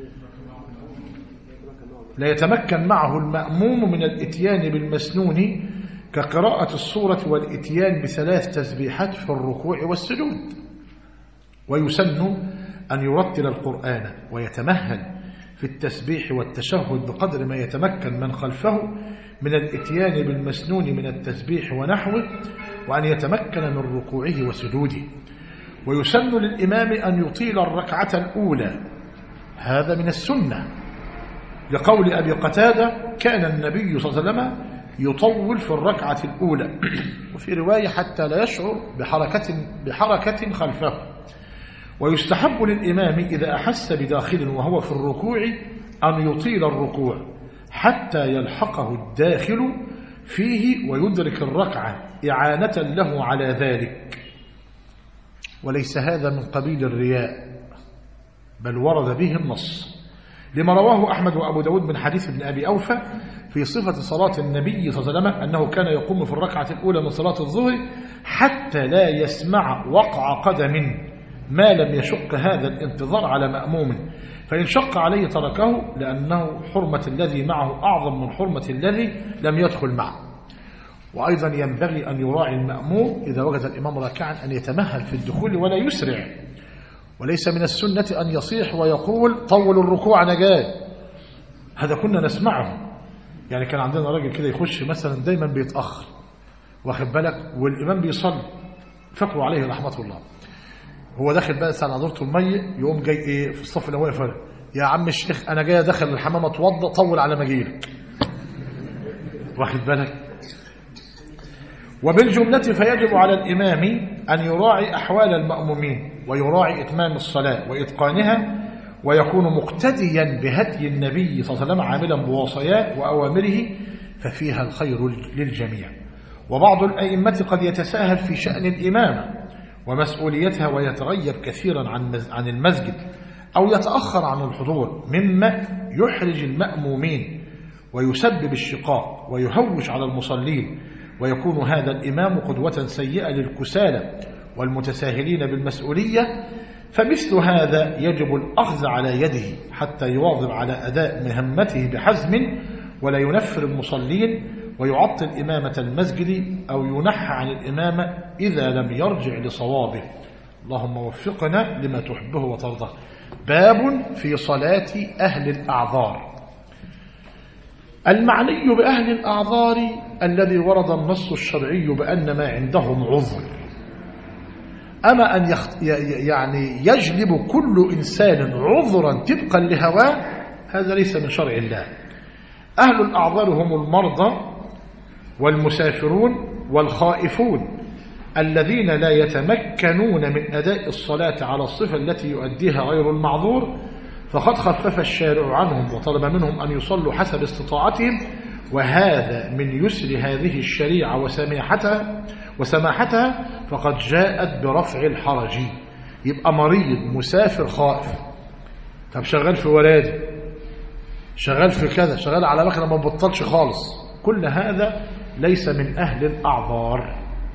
لا يتمكن معه المأموم من الإتيان بالمسنون كقراءة السورة والإتيان بثلاث تسبيحات في الركوع والسجود. ويسن أن يرتل القرآن ويتمهل في التسبيح والتشهد بقدر ما يتمكن من خلفه من الإتيان بالمسنون من التسبيح ونحوه، وأن يتمكن من ركوعه وسجوده. ويسن للإمام أن يطيل الركعة الأولى، هذا من السنة، لقول أبي قتادة كان النبي صلى الله عليه وسلم يطول في الركعة الأولى، وفي رواية حتى لا يشعر بحركة, بحركة خلفه. ويستحب للإمام إذا أحس بداخل وهو في الركوع أن يطيل الركوع حتى يلحقه الداخل فيه ويدرك الركعة إعانة له على ذلك. وليس هذا من قبيل الرياء، بل ورد به النص، لما رواه أحمد وأبو داود من حديث ابن أبي أوفى في صفة صلاة النبي صلى الله عليه وسلم أنه كان يقوم في الركعة الأولى من صلاة الظهر حتى لا يسمع وقع قدم ما لم يشق هذا الانتظار على مأموم، فإن شق عليه تركه، لأنه حرمة الذي معه أعظم من حرمة الذي لم يدخل معه. وأيضا ينبغي أن يراعي المأموم إذا وجد الإمام راكعا أن يتمهل في الدخول ولا يسرع. وليس من السنة أن يصيح ويقول طول الركوع أنا جاي، هذا كنا نسمعه. يعني كان عندنا راجل كده يخش مثلا دايما بيتأخر، واخد بالك، والإمام بيصلي، فكروا عليه رحمة الله، هو داخل بقى على نظرته المية، يقوم جاي ايه في الصف الاول فرق، يا عم الشيخ انا جاي داخل الحمام اتوضى، طول على ما اجيلك، واخد بالك. وبالجملة فيجب على الإمام أن يراعي أحوال المأمومين ويراعي إتمام الصلاة وإتقانها، ويكون مقتديا بهدي النبي صلى الله عليه وسلم عاملا بوصاياه وأوامره، ففيها الخير للجميع. وبعض الأئمة قد يتساهل في شأن الإمامة ومسؤوليتها ويتغيب كثيرا عن المسجد أو يتأخر عن الحضور، مما يحرج المأمومين ويسبب الشقاق ويهوش على المصلين، ويكون هذا الإمام قدوة سيئة للكسالى والمتساهلين بالمسؤولية. فمثل هذا يجب الأخذ على يده حتى يواظب على أداء مهمته بحزم، ولا ينفر المصلين ويعطل إمامة المسجد أو ينحى عن الإمامة إذا لم يرجع لصوابه. اللهم وفقنا لما تحبه وترضاه. باب في صلاة أهل الأعذار. المعني بأهل الأعذار الذي ورد النص الشرعي بأن ما عندهم عذر، أما أن يخت... يعني يجلب كل إنسان عذرا طبقا لهواه، هذا ليس من شرع الله. أهل الأعذار هم المرضى والمسافرون والخائفون الذين لا يتمكنون من أداء الصلاة على الصفة التي يؤديها غير المعذور، فقد خفف الشارع عنهم وطلب منهم أن يصلوا حسب استطاعتهم، وهذا من يسر هذه الشريعة وسماحتها وسماحتها فقد جاءت برفع الحرج. يبقى مريض مسافر خائف، طب شغال في ورادي، شغال في كذا، شغال على مكنه ما بطلش خالص، كل هذا ليس من أهل الأعذار.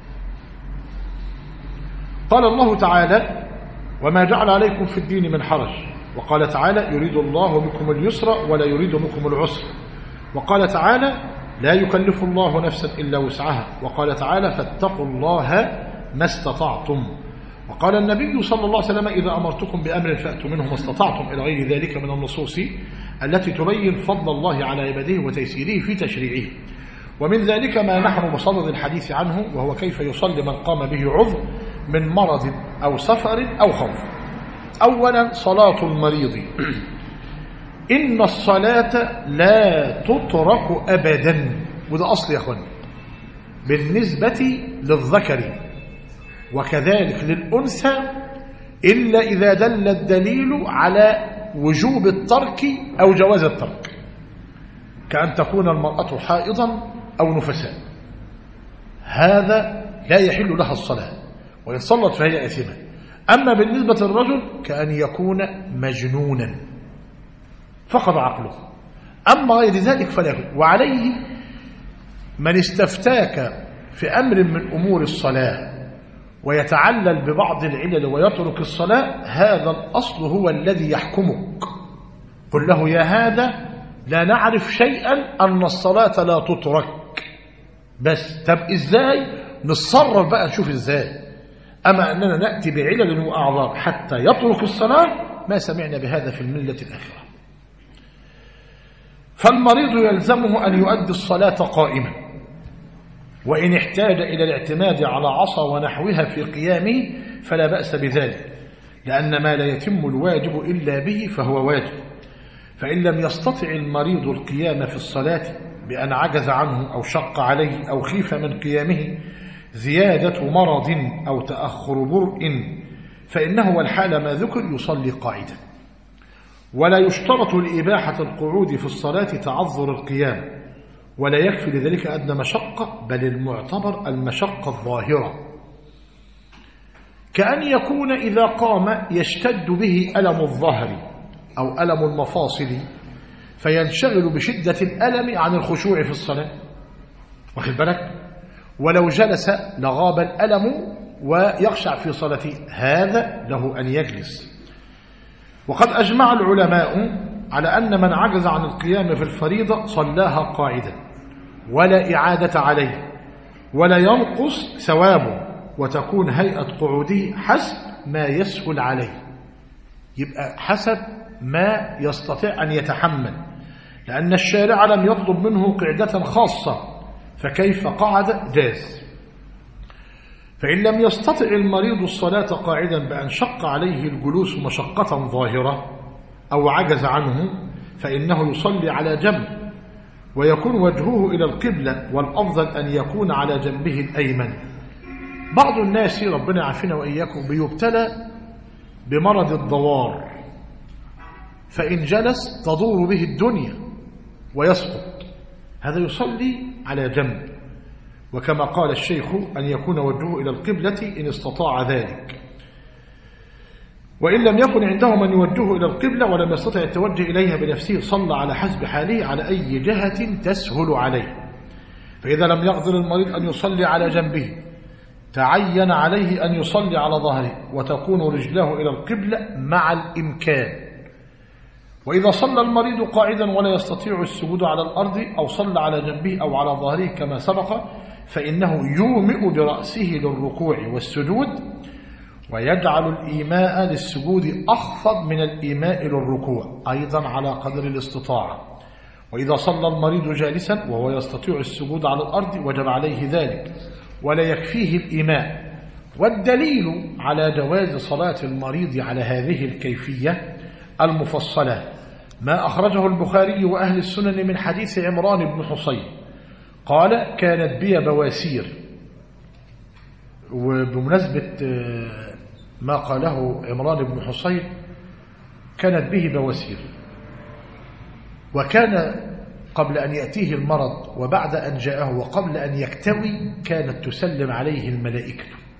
قال الله تعالى: وما جعل عليكم في الدين من حرج. وقال تعالى: يريد الله بكم اليسر ولا يريد بكم العسر. وقال تعالى: لا يكلف الله نفسا إلا وسعها. وقال تعالى: فاتقوا الله ما استطعتم. وقال النبي صلى الله عليه وسلم: إذا أمرتكم بأمر فأتوا منه ما استطعتم، إلى غير ذلك من النصوص التي تبين فضل الله على عباده وتيسيره في تشريعه. ومن ذلك ما نحن بصدد الحديث عنه، وهو كيف يصلي من قام به عذر من مرض أو سفر أو خوف. أولا صلاة المريض. إن الصلاة لا تترك أبدا، وده أصل يا أخوان بالنسبة للذكر وكذلك للأنثى، إلا إذا دل الدليل على وجوب الترك أو جواز الترك، كأن تكون المرأة حائضا أو نفساء، هذا لا يحل لها الصلاة، وإن صلت فهي آثمة. أما بالنسبة للرجل كأن يكون مجنونا فقد عقله، أما غير ذلك فلا يكون. وعليه من استفتاك في أمر من أمور الصلاة ويتعلل ببعض العلل ويترك الصلاة، هذا الأصل هو الذي يحكمك. قل له يا هذا لا نعرف شيئا أن الصلاة لا تترك، بس طب إزاي نتصرف بقى نشوف إزاي. أما أننا نأتي بعلل وأعذار حتى يترك الصلاة، ما سمعنا بهذا في الملة الآخرة. فالمريض يلزمه أن يؤدي الصلاة قائما، وإن احتاج إلى الاعتماد على عصا ونحوها في قيامه فلا بأس بذلك، لأن ما لا يتم الواجب إلا به فهو واجب. فإن لم يستطع المريض القيام في الصلاة بأن عجز عنه أو شق عليه أو خيف من قيامه زيادة مرض أو تأخر برء، فإنه والحال ما ذكر يصلي قاعدا. ولا يشترط لإباحة القعود في الصلاة تعذر القيام، ولا يكفي لذلك أدنى مشقة، بل المعتبر المشقة الظاهرة، كأن يكون إذا قام يشتد به ألم الظهر أو ألم المفاصل فينشغل بشدة الألم عن الخشوع في الصلاة، واخد بالك؟ ولو جلس لغاب الألم ويخشع في صلاته، هذا له أن يجلس. وقد أجمع العلماء على أن من عجز عن القيام في الفريضة صلاها قاعدا ولا إعادة عليه، ولا ينقص ثوابه، وتكون هيئة قعوده حسب ما يسهل عليه، يبقى حسب ما يستطيع أن يتحمل، لأن الشارع لم يطلب منه قعدة خاصة، فكيف قعد جاز. فإن لم يستطع المريض الصلاة قاعدا بأن شق عليه الجلوس مشقة ظاهرة أو عجز عنه، فإنه يصلي على جنب، ويكون وجهه إلى القبلة، والأفضل أن يكون على جنبه الأيمن. بعض الناس ربنا يعافينا وإياكم بيبتلى بمرض الضوار، فإن جلس تدور به الدنيا ويسقط، هذا يصلي على جنب، وكما قال الشيخ أن يكون وجهه إلى القبلة إن استطاع ذلك. وإن لم يكن عنده من يوجهه إلى القبلة ولم يستطع التوجه إليها بنفسه، صلى على حسب حاله على أي جهة تسهل عليه. فإذا لم يقدر المريض أن يصلي على جنبه تعين عليه أن يصلي على ظهره، وتكون رجله إلى القبلة مع الإمكان. وإذا صلى المريض قاعدا ولا يستطيع السجود على الأرض، أو صلى على جنبه أو على ظهره كما سبق، فإنه يومئ برأسه للركوع والسجود، ويجعل الإيماء للسجود أخفض من الإيماء للركوع أيضا على قدر الاستطاعة. وإذا صلى المريض جالسا وهو يستطيع السجود على الأرض وجب عليه ذلك، ولا يكفيه الإيماء. والدليل على جواز صلاة المريض على هذه الكيفية المفصلة ما أخرجه البخاري وأهل السنن من حديث عمران بن حصين قال: كانت بي بواسير. وبمناسبة ما قاله عمران بن حصين، كانت به بواسير، وكان قبل أن يأتيه المرض وبعد أن جاءه وقبل أن يكتوي كانت تسلم عليه الملائكة.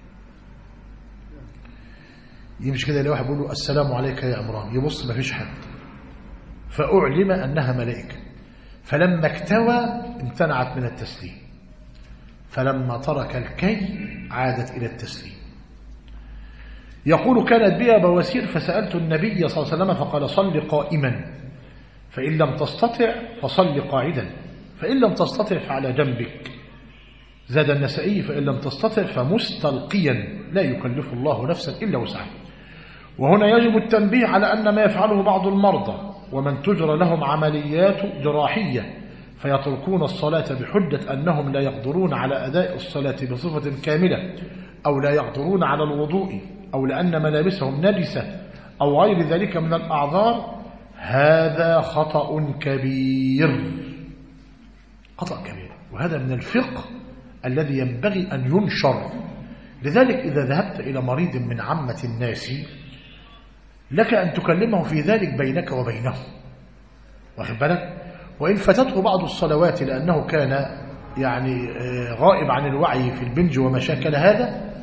يمشي كده لواحد بيقول له: السلام عليك يا عمران، يبص ما فيش حد، فأعلم أنها ملائكة. فلما اكتوى امتنعت من التسليم، فلما ترك الكي عادت إلى التسليم. يقول: كانت بها بواسير فسألت النبي صلى الله عليه وسلم فقال: صل قائما، فإن لم تستطع فصل قاعدا، فإن لم تستطع فعلى جنبك. زاد النسائي: فإن لم تستطع فمستلقيا، لا يكلف الله نفسا إلا وسعها. وهنا يجب التنبيه على أن ما يفعله بعض المرضى ومن تجرى لهم عمليات جراحية فيتركون الصلاة بحجة أنهم لا يقدرون على أداء الصلاة بصفة كاملة، أو لا يقدرون على الوضوء، أو لأن ملابسهم نجسة، أو غير ذلك من الأعذار، هذا خطأ كبير، خطأ كبير. وهذا من الفقه الذي ينبغي أن ينشر. لذلك إذا ذهبت إلى مريض من عامة الناس لك أن تكلمه في ذلك بينك وبينه، واخد بالك؟ وإن فتته بعض الصلوات لأنه كان يعني غائب عن الوعي في البنج وما شاكل هذا،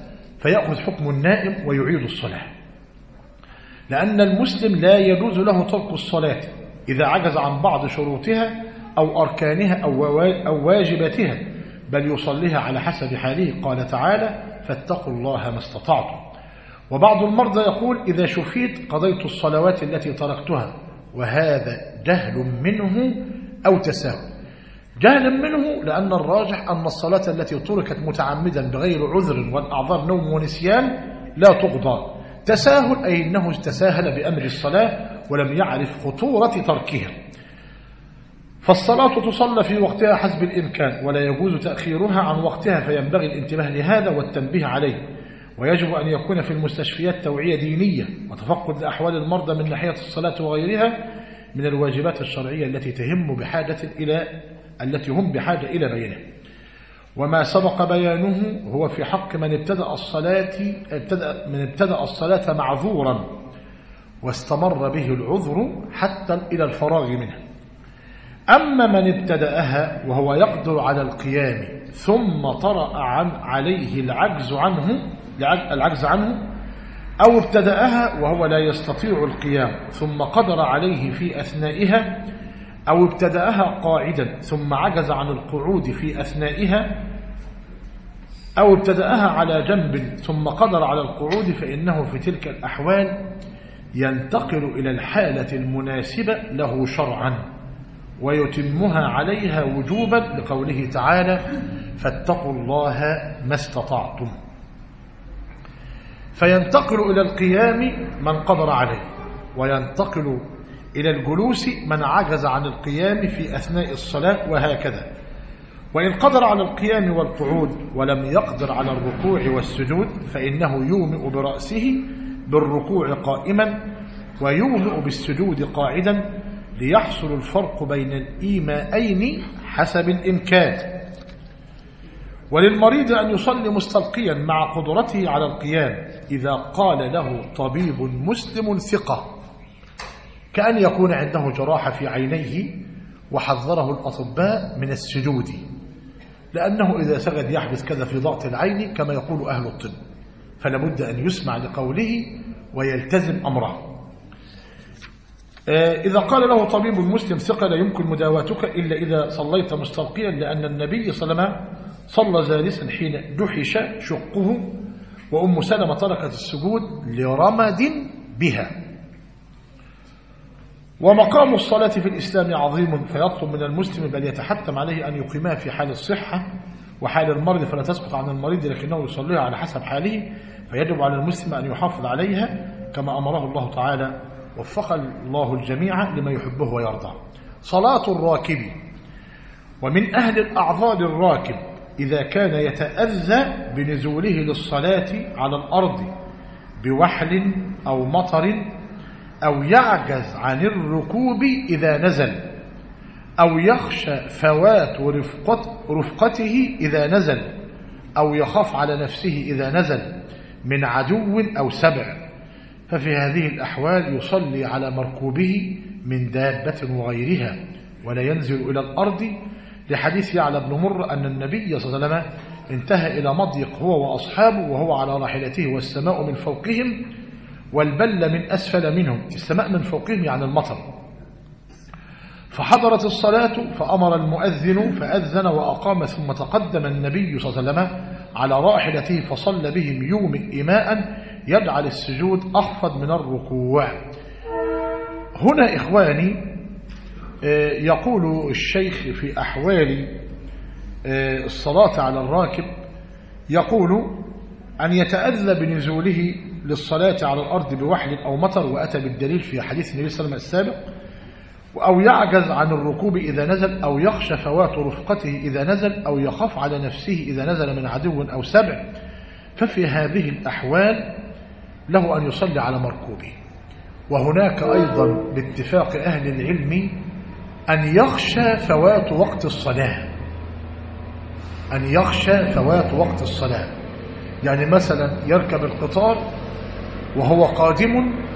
فيأخذ حكم النائم ويعيد الصلاة، لأن المسلم لا يجوز له ترك الصلاة إذا عجز عن بعض شروطها أو أركانها أو واجباتها، بل يصليها على حسب حاله. قال تعالى: فاتقوا الله ما استطعتم. وبعض المرضى يقول: إذا شفيت قضيت الصلوات التي تركتها، وهذا جهل منه أو تساهل. جهل منه لأن الراجح أن الصلاة التي تركت متعمدا بغير عذر والأعذار نوم ونسيان لا تقضى. تساهل أي أنه تساهل بأمر الصلاة ولم يعرف خطورة تركها. فالصلاة تصلى في وقتها حسب الإمكان، ولا يجوز تأخيرها عن وقتها، فينبغي الانتباه لهذا والتنبيه عليه. ويجب أن يكون في المستشفيات توعية دينية وتفقد لأحوال المرضى من ناحية الصلاة وغيرها من الواجبات الشرعية التي تهم بحاجة إلى التي هم بحاجة إلى بيانها. وما سبق بيانه هو في حق من ابتدأ الصلاة ابتدأ من ابتدأ الصلاة معذورا واستمر به العذر حتى إلى الفراغ منها. أما من ابتدأها وهو يقدر على القيام ثم طرأ عن عليه العجز عنه العجز عنه أو ابتدأها وهو لا يستطيع القيام ثم قدر عليه في أثنائها، أو ابتدأها قاعدا ثم عجز عن القعود في أثنائها، أو ابتدأها على جنب ثم قدر على القعود، فإنه في تلك الأحوال ينتقل إلى الحالة المناسبة له شرعا ويتمها عليها وجوبا، لقوله تعالى: فاتقوا الله ما استطعتم. فينتقل إلى القيام من قدر عليه، وينتقل إلى الجلوس من عجز عن القيام في أثناء الصلاة، وهكذا. وإن قدر على القيام والقعود ولم يقدر على الركوع والسجود، فإنه يومئ برأسه بالركوع قائما ويومئ بالسجود قاعدا، ليحصل الفرق بين الإيمائين حسب الإمكان. وللمريض أن يصلي مستلقيا مع قدرته على القيام إذا قال له طبيب مسلم ثقة، كأن يكون عنده جراحة في عينيه وحذره الأطباء من السجود، لأنه إذا سجد يحدث كذا في ضغط العين كما يقول أهل الطب، فلابد أن يسمع لقوله ويلتزم أمره. إذا قال له طبيب مسلم ثقة: لا يمكن مداواتك إلا إذا صليت مستلقيا، لأن النبي صلى الله عليه وسلم صلى جالسا حين دحش شقه، وأم سلمة تركت السجود لرمد بها. ومقام الصلاة في الإسلام عظيم، فيطلب من المسلم بل يتحتم عليه أن يقيمها في حال الصحة وحال المرض، فلا تسقط عن المريض لكنه يصليها على حسب حاله، فيجب على المسلم أن يحافظ عليها كما أمره الله تعالى، وفق الله الجميع لما يحبه ويرضى. صلاة الراكب. ومن أهل الأعذار الراكب إذا كان يتأذى بنزوله للصلاة على الأرض بوحل أو مطر، أو يعجز عن الركوب إذا نزل، أو يخشى فوات رفقت رفقته إذا نزل، أو يخاف على نفسه إذا نزل من عدو أو سبع، ففي هذه الأحوال يصلي على مركوبه من دابة وغيرها ولا ينزل إلى الأرض، لحديث يعلى بن مر أن النبي صلى الله عليه وسلم انتهى إلى مضيق هو وأصحابه وهو على راحلته والسماء من فوقهم والبل من أسفل منهم. السماء من فوقهم يعني المطر. فحضرت الصلاة فأمر المؤذن فأذن وأقام، ثم تقدم النبي صلى الله عليه وسلم على راحلته فصلى بهم يومئ إيماء يجعل السجود أخفض من الركوع. هنا إخواني يقول الشيخ في أحوال الصلاة على الراكب، يقول أن يتأذى بنزوله للصلاة على الأرض بوحل أو مطر، وأتى بالدليل في حديث النبي صلى الله عليه وسلم السابق، أو يعجز عن الركوب إذا نزل، أو يخشى فوات رفقته إذا نزل، أو يخاف على نفسه إذا نزل من عدو أو سبع، ففي هذه الأحوال له أن يصلي على مركوبه. وهناك أيضا باتفاق أهل العلم أن يخشى فوات وقت الصلاة، أن يخشى فوات وقت الصلاة، يعني مثلا يركب القطار وهو قادم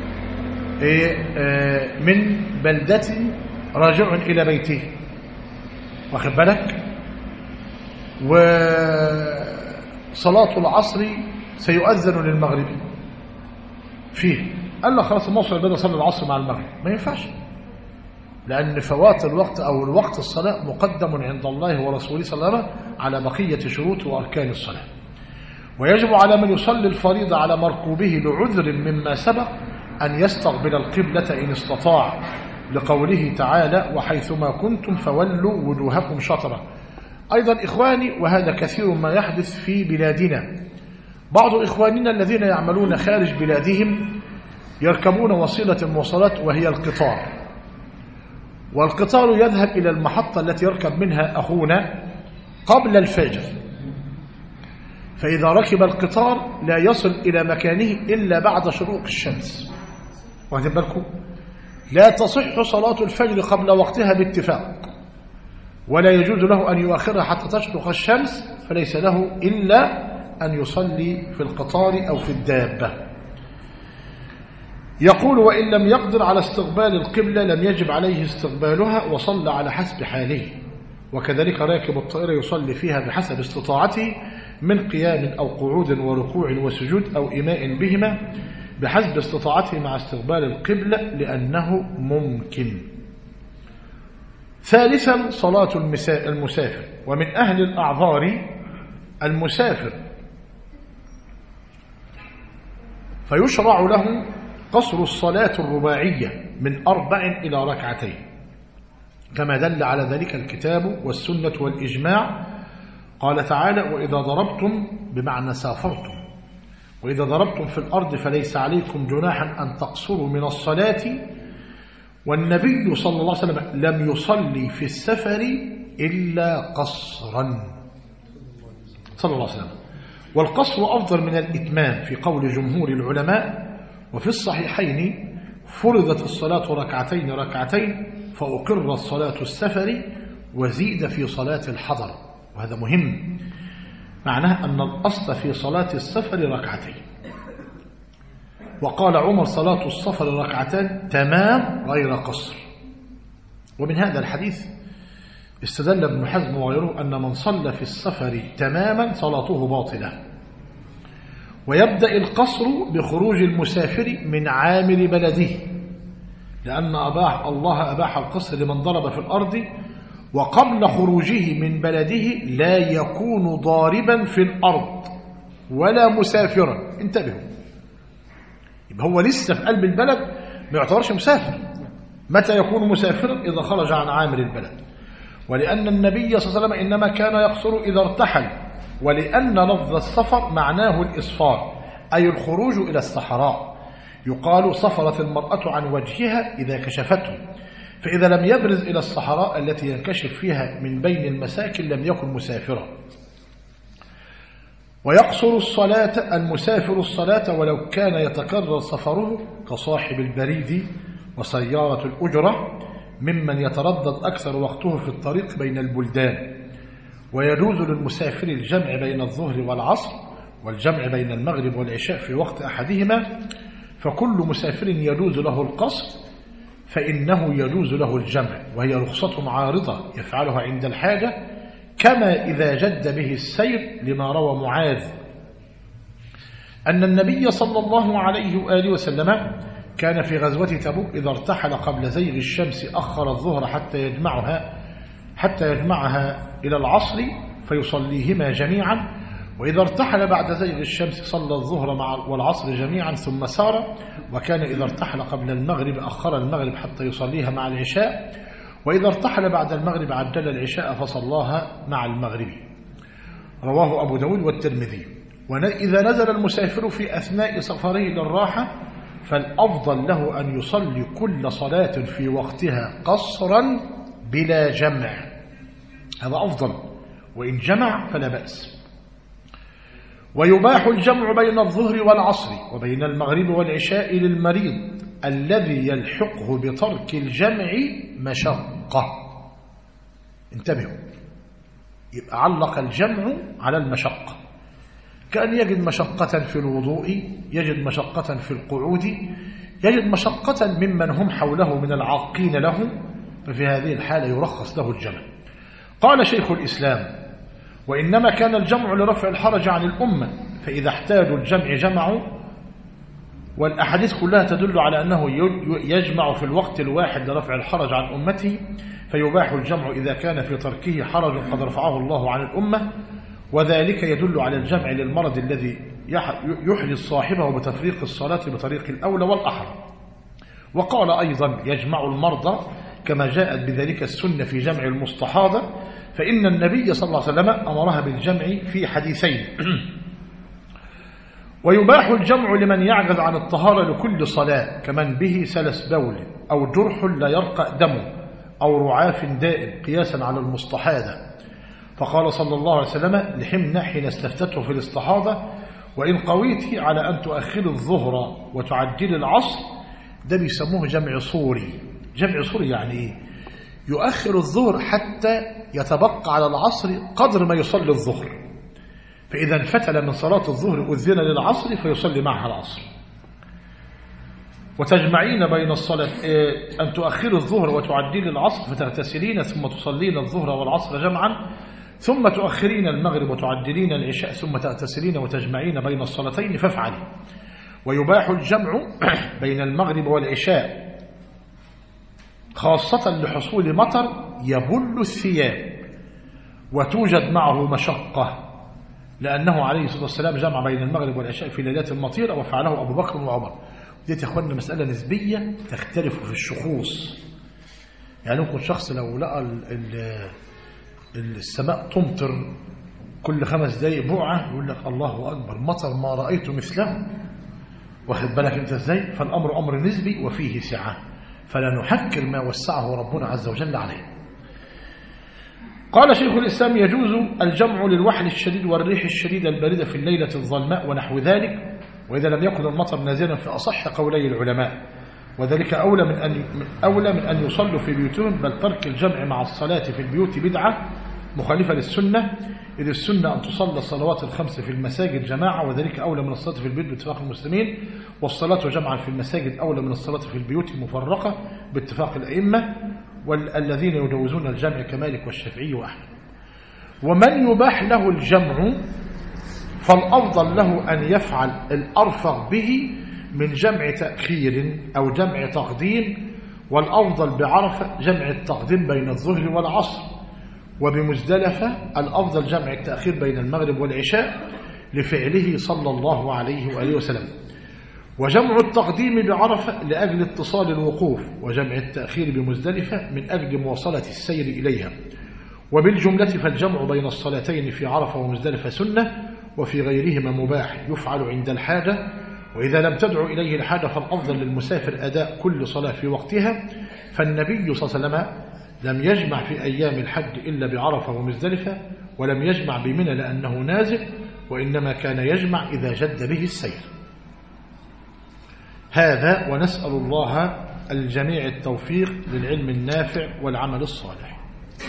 من بلدة راجع إلى بيته، واخد بالك، وصلاة العصر سيؤذن للمغرب فيه، قال له خلاص الموصل بدأ صلي العصر مع المغرب، ما ينفعش، لأن فوات الوقت أو الوقت الصلاة مقدم عند الله ورسوله صلى الله عليه وسلم على بقية شروط وأركان الصلاة. ويجب على من يصلي الفريضة على مركوبه لعذر مما سبق أن يستقبل القبلة إن استطاع، لقوله تعالى وحيثما كنتم فولوا وجوهكم شطرة. أيضا إخواني، وهذا كثير ما يحدث في بلادنا، بعض إخواننا الذين يعملون خارج بلادهم يركبون وسيلة المواصلات وهي القطار، والقطار يذهب إلى المحطة التي يركب منها أخونا قبل الفجر، فإذا ركب القطار لا يصل إلى مكانه إلا بعد شروق الشمس. واخدين بالكم؟ لا تصح صلاة الفجر قبل وقتها باتفاق، ولا يجوز له أن يؤخرها حتى تشرق الشمس، فليس له إلا أن يصلي في القطار أو في الدابة. يقول وإن لم يقدر على استقبال القبلة لم يجب عليه استقبالها، وصلى على حسب حاله. وكذلك راكب الطائرة يصلي فيها بحسب استطاعته من قيام أو قعود وركوع وسجود أو إيماء بهما بحسب استطاعته مع استقبال القبلة لأنه ممكن. ثالثا صلاة المسافر. ومن أهل الأعذار المسافر فيشرع له قصر الصلاة الرباعية من أربع إلى ركعتين، كما دل على ذلك الكتاب والسنة والإجماع. قال تعالى وإذا ضربتم بمعنى سافرتم، وإذا ضربتم في الأرض فليس عليكم جناحا أن تقصروا من الصلاة. والنبي صلى الله عليه وسلم لم يصلي في السفر إلا قصرا صلى الله عليه وسلم، والقصر أفضل من الإتمام في قول جمهور العلماء. وفي الصحيحين فرضت الصلاة ركعتين ركعتين فأقرت صلاة السفر وزيد في صلاة الحضر، وهذا مهم، معناه أن الأصل في صلاة السفر ركعتين. وقال عمر صلاة السفر ركعتان تمام غير قصر. ومن هذا الحديث استدل ابن حزم وغيره أن من صلى في السفر تماما صلاته باطلة. ويبدأ القصر بخروج المسافر من عامر بلده، لأن أباح الله أباح القصر لمن ضرب في الأرض، وقبل خروجه من بلده لا يكون ضاربا في الأرض ولا مسافرا. انتبهوا، يبقى هو لسه في قلب البلد ما يعتبرش مسافر. متى يكون مسافرا؟ إذا خرج عن عامر البلد. ولأن النبي صلى الله عليه وسلم إنما كان يقصر إذا ارتحل، ولأن لفظ السفر معناه الإسفار، أي الخروج إلى الصحراء. يقال صفرت المرأة عن وجهها إذا كشفته، فإذا لم يبرز إلى الصحراء التي ينكشف فيها من بين المساكن لم يكن مسافرا. ويقصر الصلاة المسافر الصلاة ولو كان يتكرر سفره كصاحب البريد وسيارة الأجرة ممن يتردد أكثر وقته في الطريق بين البلدان. ويجوز للمسافر الجمع بين الظهر والعصر والجمع بين المغرب والعشاء في وقت أحدهما، فكل مسافر يجوز له القصر فإنه يجوز له الجمع، وهي رخصة عارضة يفعلها عند الحاجة، كما إذا جد به السير، لما روى معاذ أن النبي صلى الله عليه وآله وسلم كان في غزوة تبوك إذا ارتحل قبل زيغ الشمس أخر الظهر حتى يجمعها حتى يجمعها إلى العصر فيصليهما جميعا، وإذا ارتحل بعد زيغ الشمس صلى الظهر مع والعصر جميعا ثم سار. وكان إذا ارتحل قبل المغرب أخر المغرب حتى يصليها مع العشاء، وإذا ارتحل بعد المغرب عجل العشاء فصلاها مع المغرب. رواه أبو داود والترمذي. وإذا نزل المسافر في أثناء سفره للراحة فالأفضل له أن يصلي كل صلاة في وقتها قصرا بلا جمع، هذا أفضل، وإن جمع فلا بأس. ويباح الجمع بين الظهر والعصر وبين المغرب والعشاء للمريض الذي يلحقه بترك الجمع مشقة. انتبهوا، يبقى علق الجمع على المشقة، كأن يجد مشقة في الوضوء، يجد مشقة في القعود، يجد مشقة ممن هم حوله من العاقين له، ففي هذه الحالة يرخص له الجمع. قال شيخ الإسلام وإنما كان الجمع لرفع الحرج عن الأمة، فإذا احتاجوا الجمع جمعوا، والأحاديث كلها تدل على أنه يجمع في الوقت الواحد لرفع الحرج عن أمته، فيباح الجمع إذا كان في تركه حرج قد رفعه الله عن الأمة، وذلك يدل على الجمع للمرض الذي يحرز صاحبه بتفريق الصلاة بطريق الأولى والأحرى. وقال أيضا يجمع المرضى كما جاءت بذلك السنة في جمع المستحاضة، فإن النبي صلى الله عليه وسلم أمرها بالجمع في حديثين. ويباح الجمع لمن يعجز عن الطهارة لكل صلاة، كمن به سلس بول أو جرح لا يرقى دمه أو رعاف دائم قياسا على المستحاضة، فقال صلى الله عليه وسلم لحمنا حين استفتته في الاستحاضة: وإن قويت على أن تؤخر الظهر وتعجل العصر. ده بيسموه جمع صوري. جمع صوري يعني إيه؟ يؤخر الظهر حتى يتبقى على العصر قدر ما يصلي الظهر، فإذا انفتل من صلاة الظهر أذن للعصر فيصلي معها العصر. وتجمعين بين الصلاة أن تؤخر الظهر وتعجل العصر فتغتسلين ثم تصلين الظهر والعصر جمعا، ثم تؤخرين المغرب وتعجلين العشاء ثم تغتسلين وتجمعين بين الصلاتين فافعلي. ويباح الجمع بين المغرب والعشاء خاصة لحصول مطر يبل الثياب وتوجد معه مشقة، لأنه عليه الصلاة والسلام جمع بين المغرب والعشاء في ليلات المطيرة وفعله أبو بكر وعمر. دي تخواننا مسألة نسبية تختلف في الشخوص. يعني ممكن شخص لو لقى السماء تمطر كل خمس دقايق بقعة يقول لك الله أكبر مطر ما رأيت مثله، واخد بالك انت ازاي؟ فالأمر أمر نسبي وفيه سعة، فلا نحكر ما وسعه ربنا عز وجل عليه. قال شيخ الإسلام: يجوز الجمع للوحل الشديد والريح الشديدة الباردة في الليلة الظلماء ونحو ذلك، وإذا لم يكن المطر نازلا في أصح قولي العلماء، وذلك أولى من أن أولى من أن يصلوا في بيوتهم، بل ترك الجمع مع الصلاة في البيوت بدعة مخالفة للسنة، إذ السنة أن تصلى الصلوات الخمس في المساجد جماعة، وذلك أولى من الصلاة في البيوت باتفاق المسلمين، والصلاة جمعا في المساجد أولى من الصلاة في البيوت مفرقة باتفاق الأئمة والذين يجوزون الجمع كمالك والشافعي وأحمد. ومن يباح له الجمع فالأفضل له أن يفعل الأرفق به من جمع تأخير أو جمع تقديم، والأفضل بعرفة جمع التقديم بين الظهر والعصر، وبمزدلفة الأفضل جمع التأخير بين المغرب والعشاء لفعله صلى الله عليه وآله وسلم، وجمع التقديم بعرفة لأجل اتصال الوقوف، وجمع التأخير بمزدلفة من أجل مواصلة السير إليها. وبالجملة فالجمع بين الصلاتين في عرفة ومزدلفة سنة، وفي غيرهما مباح يفعل عند الحاجة، وإذا لم تدعو إليه الحاجة فالأفضل للمسافر أداء كل صلاة في وقتها، فالنبي صلى الله عليه وسلم لم يجمع في أيام الحج إلا بعرفة ومزدلفة، ولم يجمع بمنى لأنه نازل، وإنما كان يجمع إذا جد به السير. هذا، ونسأل الله الجميع التوفيق للعلم النافع والعمل الصالح.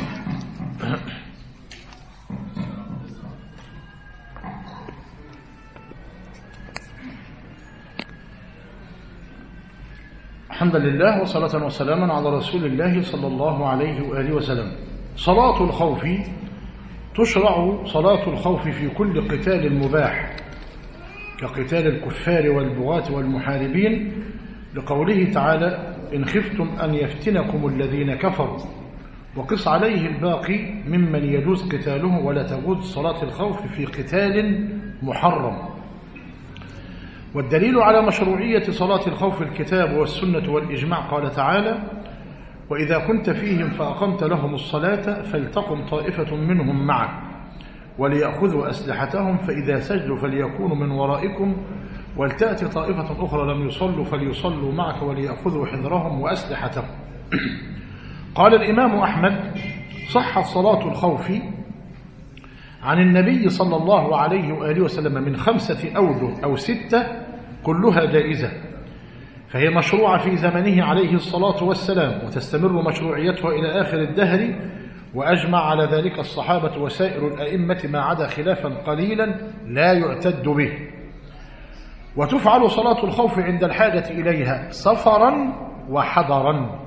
الحمد لله وصلاة وسلاما على رسول الله صلى الله عليه وآله وسلم. صلاة الخوف تشرع صلاة الخوف في كل قتال مباح كقتال الكفار والبغاة والمحاربين، لقوله تعالى: إن خفتم أن يفتنكم الذين كفروا، وقص عليه الباقي ممن يجوز قتاله ولا تجوز صلاة الخوف في قتال محرم. والدليل على مشروعية صلاة الخوف الكتاب والسنة والإجماع، قال تعالى: وإذا كنت فيهم فأقمت لهم الصلاة فلتقم طائفة منهم معك وليأخذوا أسلحتهم فإذا سجدوا فليكونوا من ورائكم ولتأتي طائفة أخرى لم يصلوا فليصلوا معك وليأخذوا حذرهم وأسلحتهم. قال الإمام أحمد: صحت صلاة الخوف عن النبي صلى الله عليه وآله وسلم من خمسة أوجه أو ستة كلها جائزة، فهي مشروعة في زمنه عليه الصلاة والسلام، وتستمر مشروعيتها إلى آخر الدهر، وأجمع على ذلك الصحابة وسائر الأئمة ما عدا خلافا قليلا لا يعتد به. وتفعل صلاة الخوف عند الحاجة إليها سفرا وحضرا.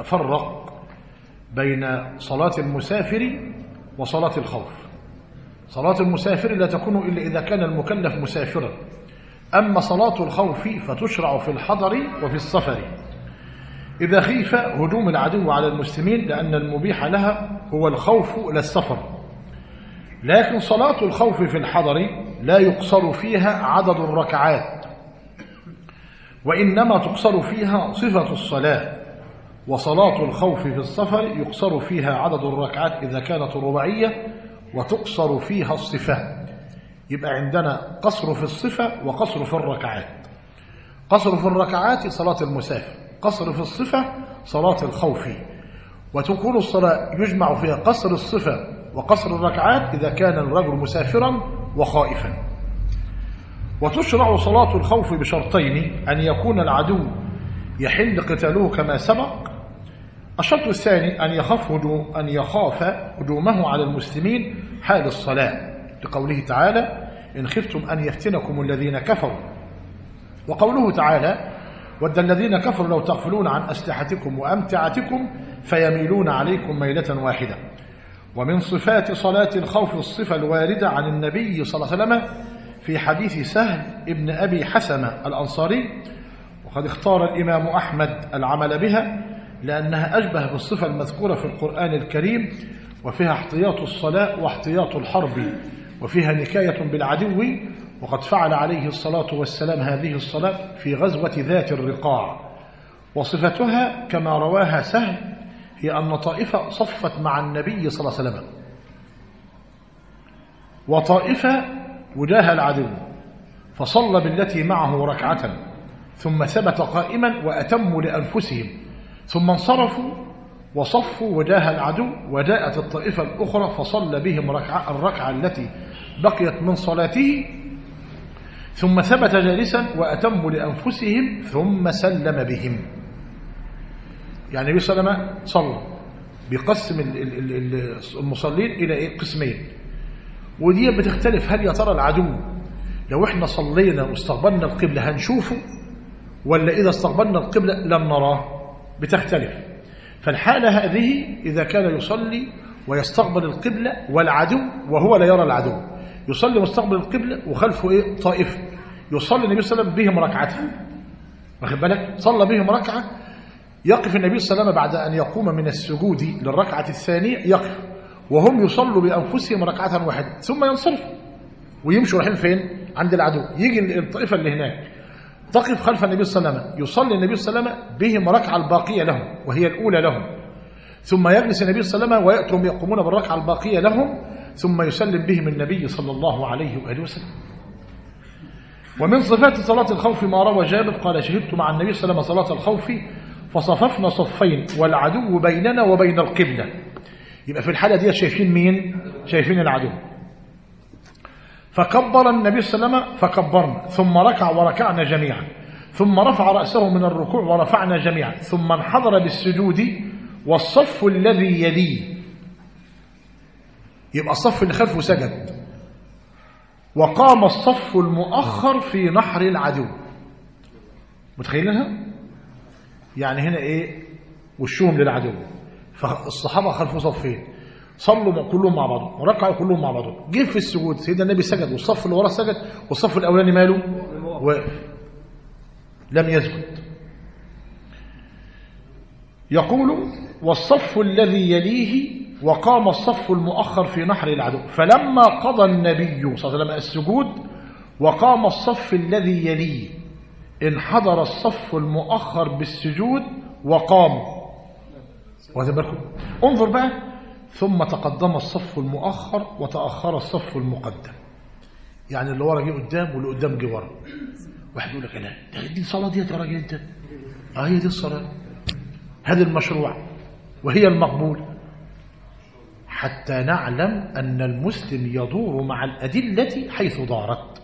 فرق بين صلاة المسافر وصلاة الخوف. صلاة المسافر لا تكون إلا إذا كان المكلف مسافرا. أما صلاة الخوف فتشرع في الحضر وفي السفر إذا خيف هجوم العدو على المسلمين، لأن المبيح لها هو الخوف لا السفر. لكن صلاة الخوف في الحضر لا يقصر فيها عدد الركعات، وإنما تقصر فيها صفة الصلاة. وصلاة الخوف في السفر يقصر فيها عدد الركعات إذا كانت رباعية، وتقصر فيها الصفة. يبقى عندنا قصر في الصفة وقصر في الركعات. قصر في الركعات صلاة المسافر، قصر في الصفة صلاة الخوف. وتكون الصلاة يجمع فيها قصر الصفة وقصر الركعات إذا كان الرجل مسافرا وخائفا. وتشرع صلاة الخوف بشرطين: أن يكون العدو يحل قتاله كما سبق. الشرط الثاني أن يخاف أن يخاف هجومه على المسلمين حال الصلاة، لقوله تعالى: إن خفتم أن يفتنكم الذين كفروا. وقوله تعالى: ود الذين كفروا لو تغفلون عن أسلحتكم وأمتعتكم فيميلون عليكم ميلة واحدة. ومن صفات صلاة الخوف الصفة الواردة عن النبي صلى الله عليه وسلم في حديث سهل ابن أبي حسمة الأنصاري، وقد اختار الإمام أحمد العمل بها لأنها أشبه بالصفة المذكورة في القرآن الكريم، وفيها احتياط الصلاة واحتياط الحرب، وفيها نكاية بالعدو. وقد فعل عليه الصلاة والسلام هذه الصلاة في غزوة ذات الرقاع. وصفتها كما رواها سهل هي أن طائفة صفت مع النبي صلى الله عليه وسلم، وطائفة وجاه العدو، فصلى بالتي معه ركعة ثم ثبت قائما وأتموا لأنفسهم، ثم انصرفوا وصفوا وجاه العدو. وجاءت الطائفة الأخرى فصلى بهم ركعة الركعة التي بقيت من صلاته، ثم ثبت جالسا وأتموا لأنفسهم ثم سلم بهم. يعني النبي صلى الله عليه وسلم صلى بيقسم المصلين إلى قسمين، ودي بتختلف. هل يا ترى العدو لو احنا صلينا واستقبلنا القبلة هنشوفه، ولا إذا استقبلنا القبلة لم نراه؟ بتختلف. فالحالة هذه إذا كان يصلي ويستقبل القبلة والعدو وهو لا يرى العدو، يصلي مستقبل القبلة وخلفه إيه؟ طائفة، يصلي النبي صلى الله عليه وسلم بهم ركعتين، واخد بالك؟ صلى بهم ركعة، يقف النبي صلى الله عليه وسلم بعد أن يقوم من السجود للركعة الثانية، يقف وهم يصلوا بأنفسهم ركعة واحدة، ثم ينصرف ويمشوا رايحين فين؟ عند العدو. يجي الطائفة اللي هناك تقف خلف النبي صلى الله عليه وسلم، يصلي النبي صلى الله عليه وسلم بهم ركعة الباقية لهم وهي الأولى لهم، ثم يجلس النبي صلى الله عليه وسلم ويأتون يقومون بالركعة الباقية لهم، ثم يسلم بهم النبي صلى الله عليه وآله وسلم. ومن صفات صلاة الخوف ما روى جابر قال: شهدت مع النبي صلى الله عليه وسلم صلاة الخوف فصففنا صفين والعدو بيننا وبين القبلة. يبقى في الحالة دي شايفين مين؟ شايفين العدو. فكبر النبي صلى الله عليه وسلم فكبرنا، ثم ركع وركعنا جميعا، ثم رفع رأسه من الركوع ورفعنا جميعا، ثم انحدر بالسجود والصف الذي يليه، يبقى الصف اللي خلفه سجد، وقام الصف المؤخر في نحر العدو. متخيلينها؟ يعني هنا ايه؟ وشهم للعدو، فالصحابة خلفوا صفين، صلوا كلهم مع بعضهم وركعوا كلهم مع بعضهم. جه في السجود سيدنا النبي سجد والصف اللي وراه سجد، والصف الاولاني ماله؟ واقف لم يسجد. يقول: والصف الذي يليه وقام الصف المؤخر في نحر العدو، فلما قضى النبي صلى الله عليه وسلم السجود وقام الصف الذي يليه انحدر الصف المؤخر بالسجود وقام. واخد بالكم؟ انظر بقى: ثم تقدم الصف المؤخر وتأخر الصف المقدم. يعني اللي ورا جه قدام واللي قدام جه ورا. واحد يقول لك: لا دي الصلاة دي يا راجل انت، اه هي دي الصلاة، هذا المشروع وهي المقبول، حتى نعلم أن المسلم يدور مع الأدلة حيث دارت.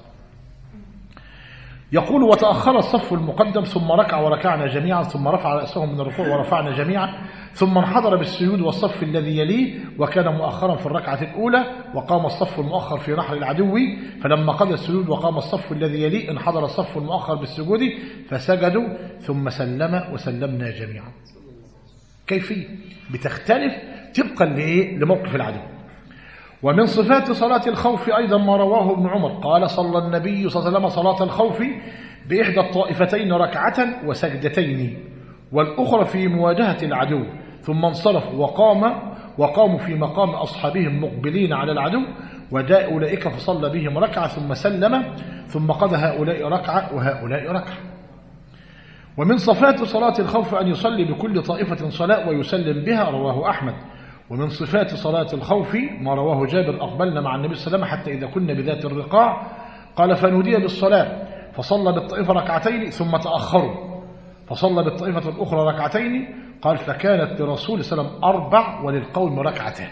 يقول: وتأخر الصف المقدم ثم ركع وركعنا جميعا، ثم رفع رأسه من الركوع ورفعنا جميعا، ثم انحدر بالسجود والصف الذي يليه وكان مؤخرا في الركعة الأولى، وقام الصف المؤخر في نحر العدو، فلما قضى السجود وقام الصف الذي يليه انحدر الصف المؤخر بالسجود فسجدوا ثم سلم وسلمنا جميعا. كيفية بتختلف طبقا لإيه؟ لموقف العدو. ومن صفات صلاة الخوف أيضا ما رواه ابن عمر قال صلى النبي صلى الله عليه وسلم صلاة الخوف بإحدى الطائفتين ركعة وسجدتين والأخرى في مواجهة العدو ثم انصرف وقام وقاموا في مقام أصحابهم مقبلين على العدو وجاء أولئك فصلى بهم ركعة ثم سلم ثم قضى هؤلاء ركعة وهؤلاء ركعة. ومن صفات صلاة الخوف أن يصلي بكل طائفة صلاة ويسلم بها رواه أحمد. ومن صفات صلاة الخوف ما رواه جابر أقبلنا مع النبي صلى الله عليه وسلم حتى إذا كنا بذات الرقاع قال فنودي بالصلاة فصلى بالطائفة ركعتين ثم تأخروا فصلى بالطائفة الأخرى ركعتين قال فكانت لرسول صلى الله عليه وسلم أربع وللقوم ركعتين.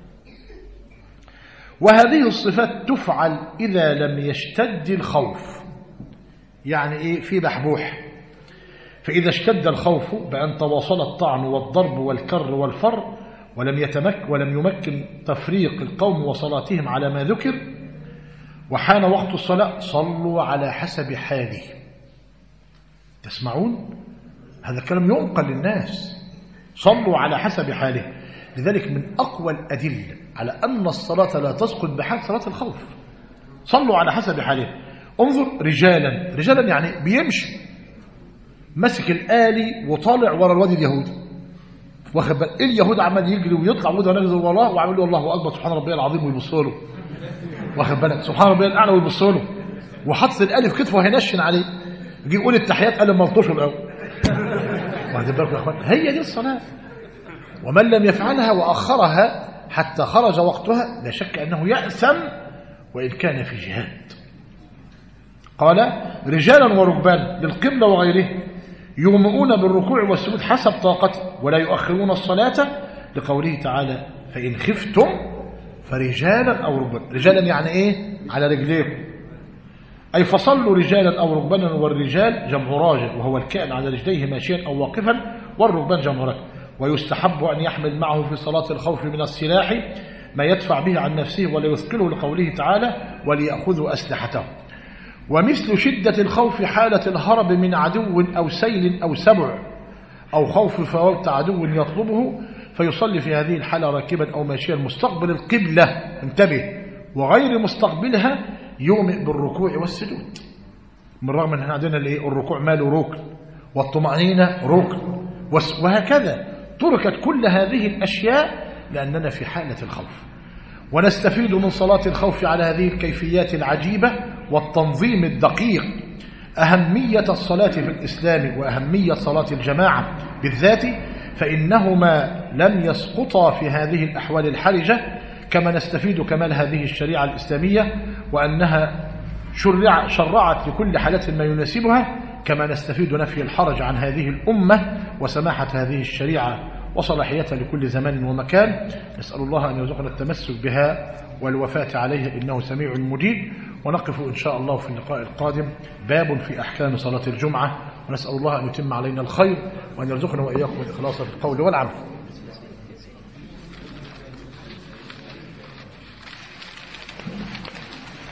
وهذه الصفات تفعل إذا لم يشتد الخوف، يعني إيه؟ في بحبوح. فإذا اشتد الخوف بأن تواصل الطعن والضرب والكر والفر ولم يتمك ولم يمكن تفريق القوم وصلاتهم على ما ذكر وحان وقت الصلاة صلوا على حسب حاله. تسمعون؟ هذا الكلام ينقل للناس، صلوا على حسب حاله. لذلك من أقوى الأدلة على أن الصلاة لا تسقط بحال صلاة الخوف. صلوا على حسب حاله. انظر رجالا، رجالا يعني بيمشي مسك الآلي وطالع ورا الوادي اليهودي، واخد بالك اليهود عمال يجري ويطلع وده نجري وراه وعمل له الله اكبر سبحان ربي العظيم ويبصوا له، واخد بالك سبحان ربي الاعلى ويبصوا له وحط الالف كتفه هينشن عليه يجي يقول التحيات قال ملطشه الاول. واخد بالك يا اخوان؟ هي دي الصلاه. ومن لم يفعلها واخرها حتى خرج وقتها لا شك انه يأثم وان كان في جهاد. قال رجالا وركبان للقبلة وغيره يومئون بالركوع والسجود حسب طاقته ولا يؤخرون الصلاة لقوله تعالى فإن خفتم فرجالا أو ركبانا. رجالا يعني إيه؟ على رجليكم، أي فصلوا رجالا أو ركبانا. والرجال جمع راجل وهو الكائن على رجليه ماشيا أو واقفا، والركبان جمع راجل. ويستحب أن يحمل معه في صلاة الخوف من السلاح ما يدفع به عن نفسه ولا يثقله لقوله تعالى وليأخذوا أسلحتهم. ومثل شدة الخوف حالة الهرب من عدو أو سيل أو سبع أو خوف فوات عدو يطلبه فيصلي في هذه الحالة راكبا أو ماشيا مستقبل القبلة، انتبه، وغير مستقبلها يومئ بالركوع والسجود. من رغم أن عندنا الركوع ماله ركن والطمأنينة ركن وهكذا تركت كل هذه الأشياء لأننا في حالة الخوف. ونستفيد من صلاة الخوف على هذه الكيفيات العجيبة والتنظيم الدقيق أهمية الصلاة في الإسلام وأهمية صلاة الجماعة بالذات، فإنهما لم يسقطا في هذه الأحوال الحرجة. كما نستفيد كمال هذه الشريعة الإسلامية وأنها شرع شرعت لكل حالة ما يناسبها، كما نستفيد نفي الحرج عن هذه الأمة وسماحة هذه الشريعة وصلاحيتها لكل زمان ومكان. نسأل الله أن يرزقنا التمسك بها والوفاة عليها إنه سميع مجيب. ونقف إن شاء الله في اللقاء القادم باب في أحكام صلاة الجمعة، ونسأل الله أن يتم علينا الخير وأن يرزقنا وإياكم الإخلاص في القول والعمل.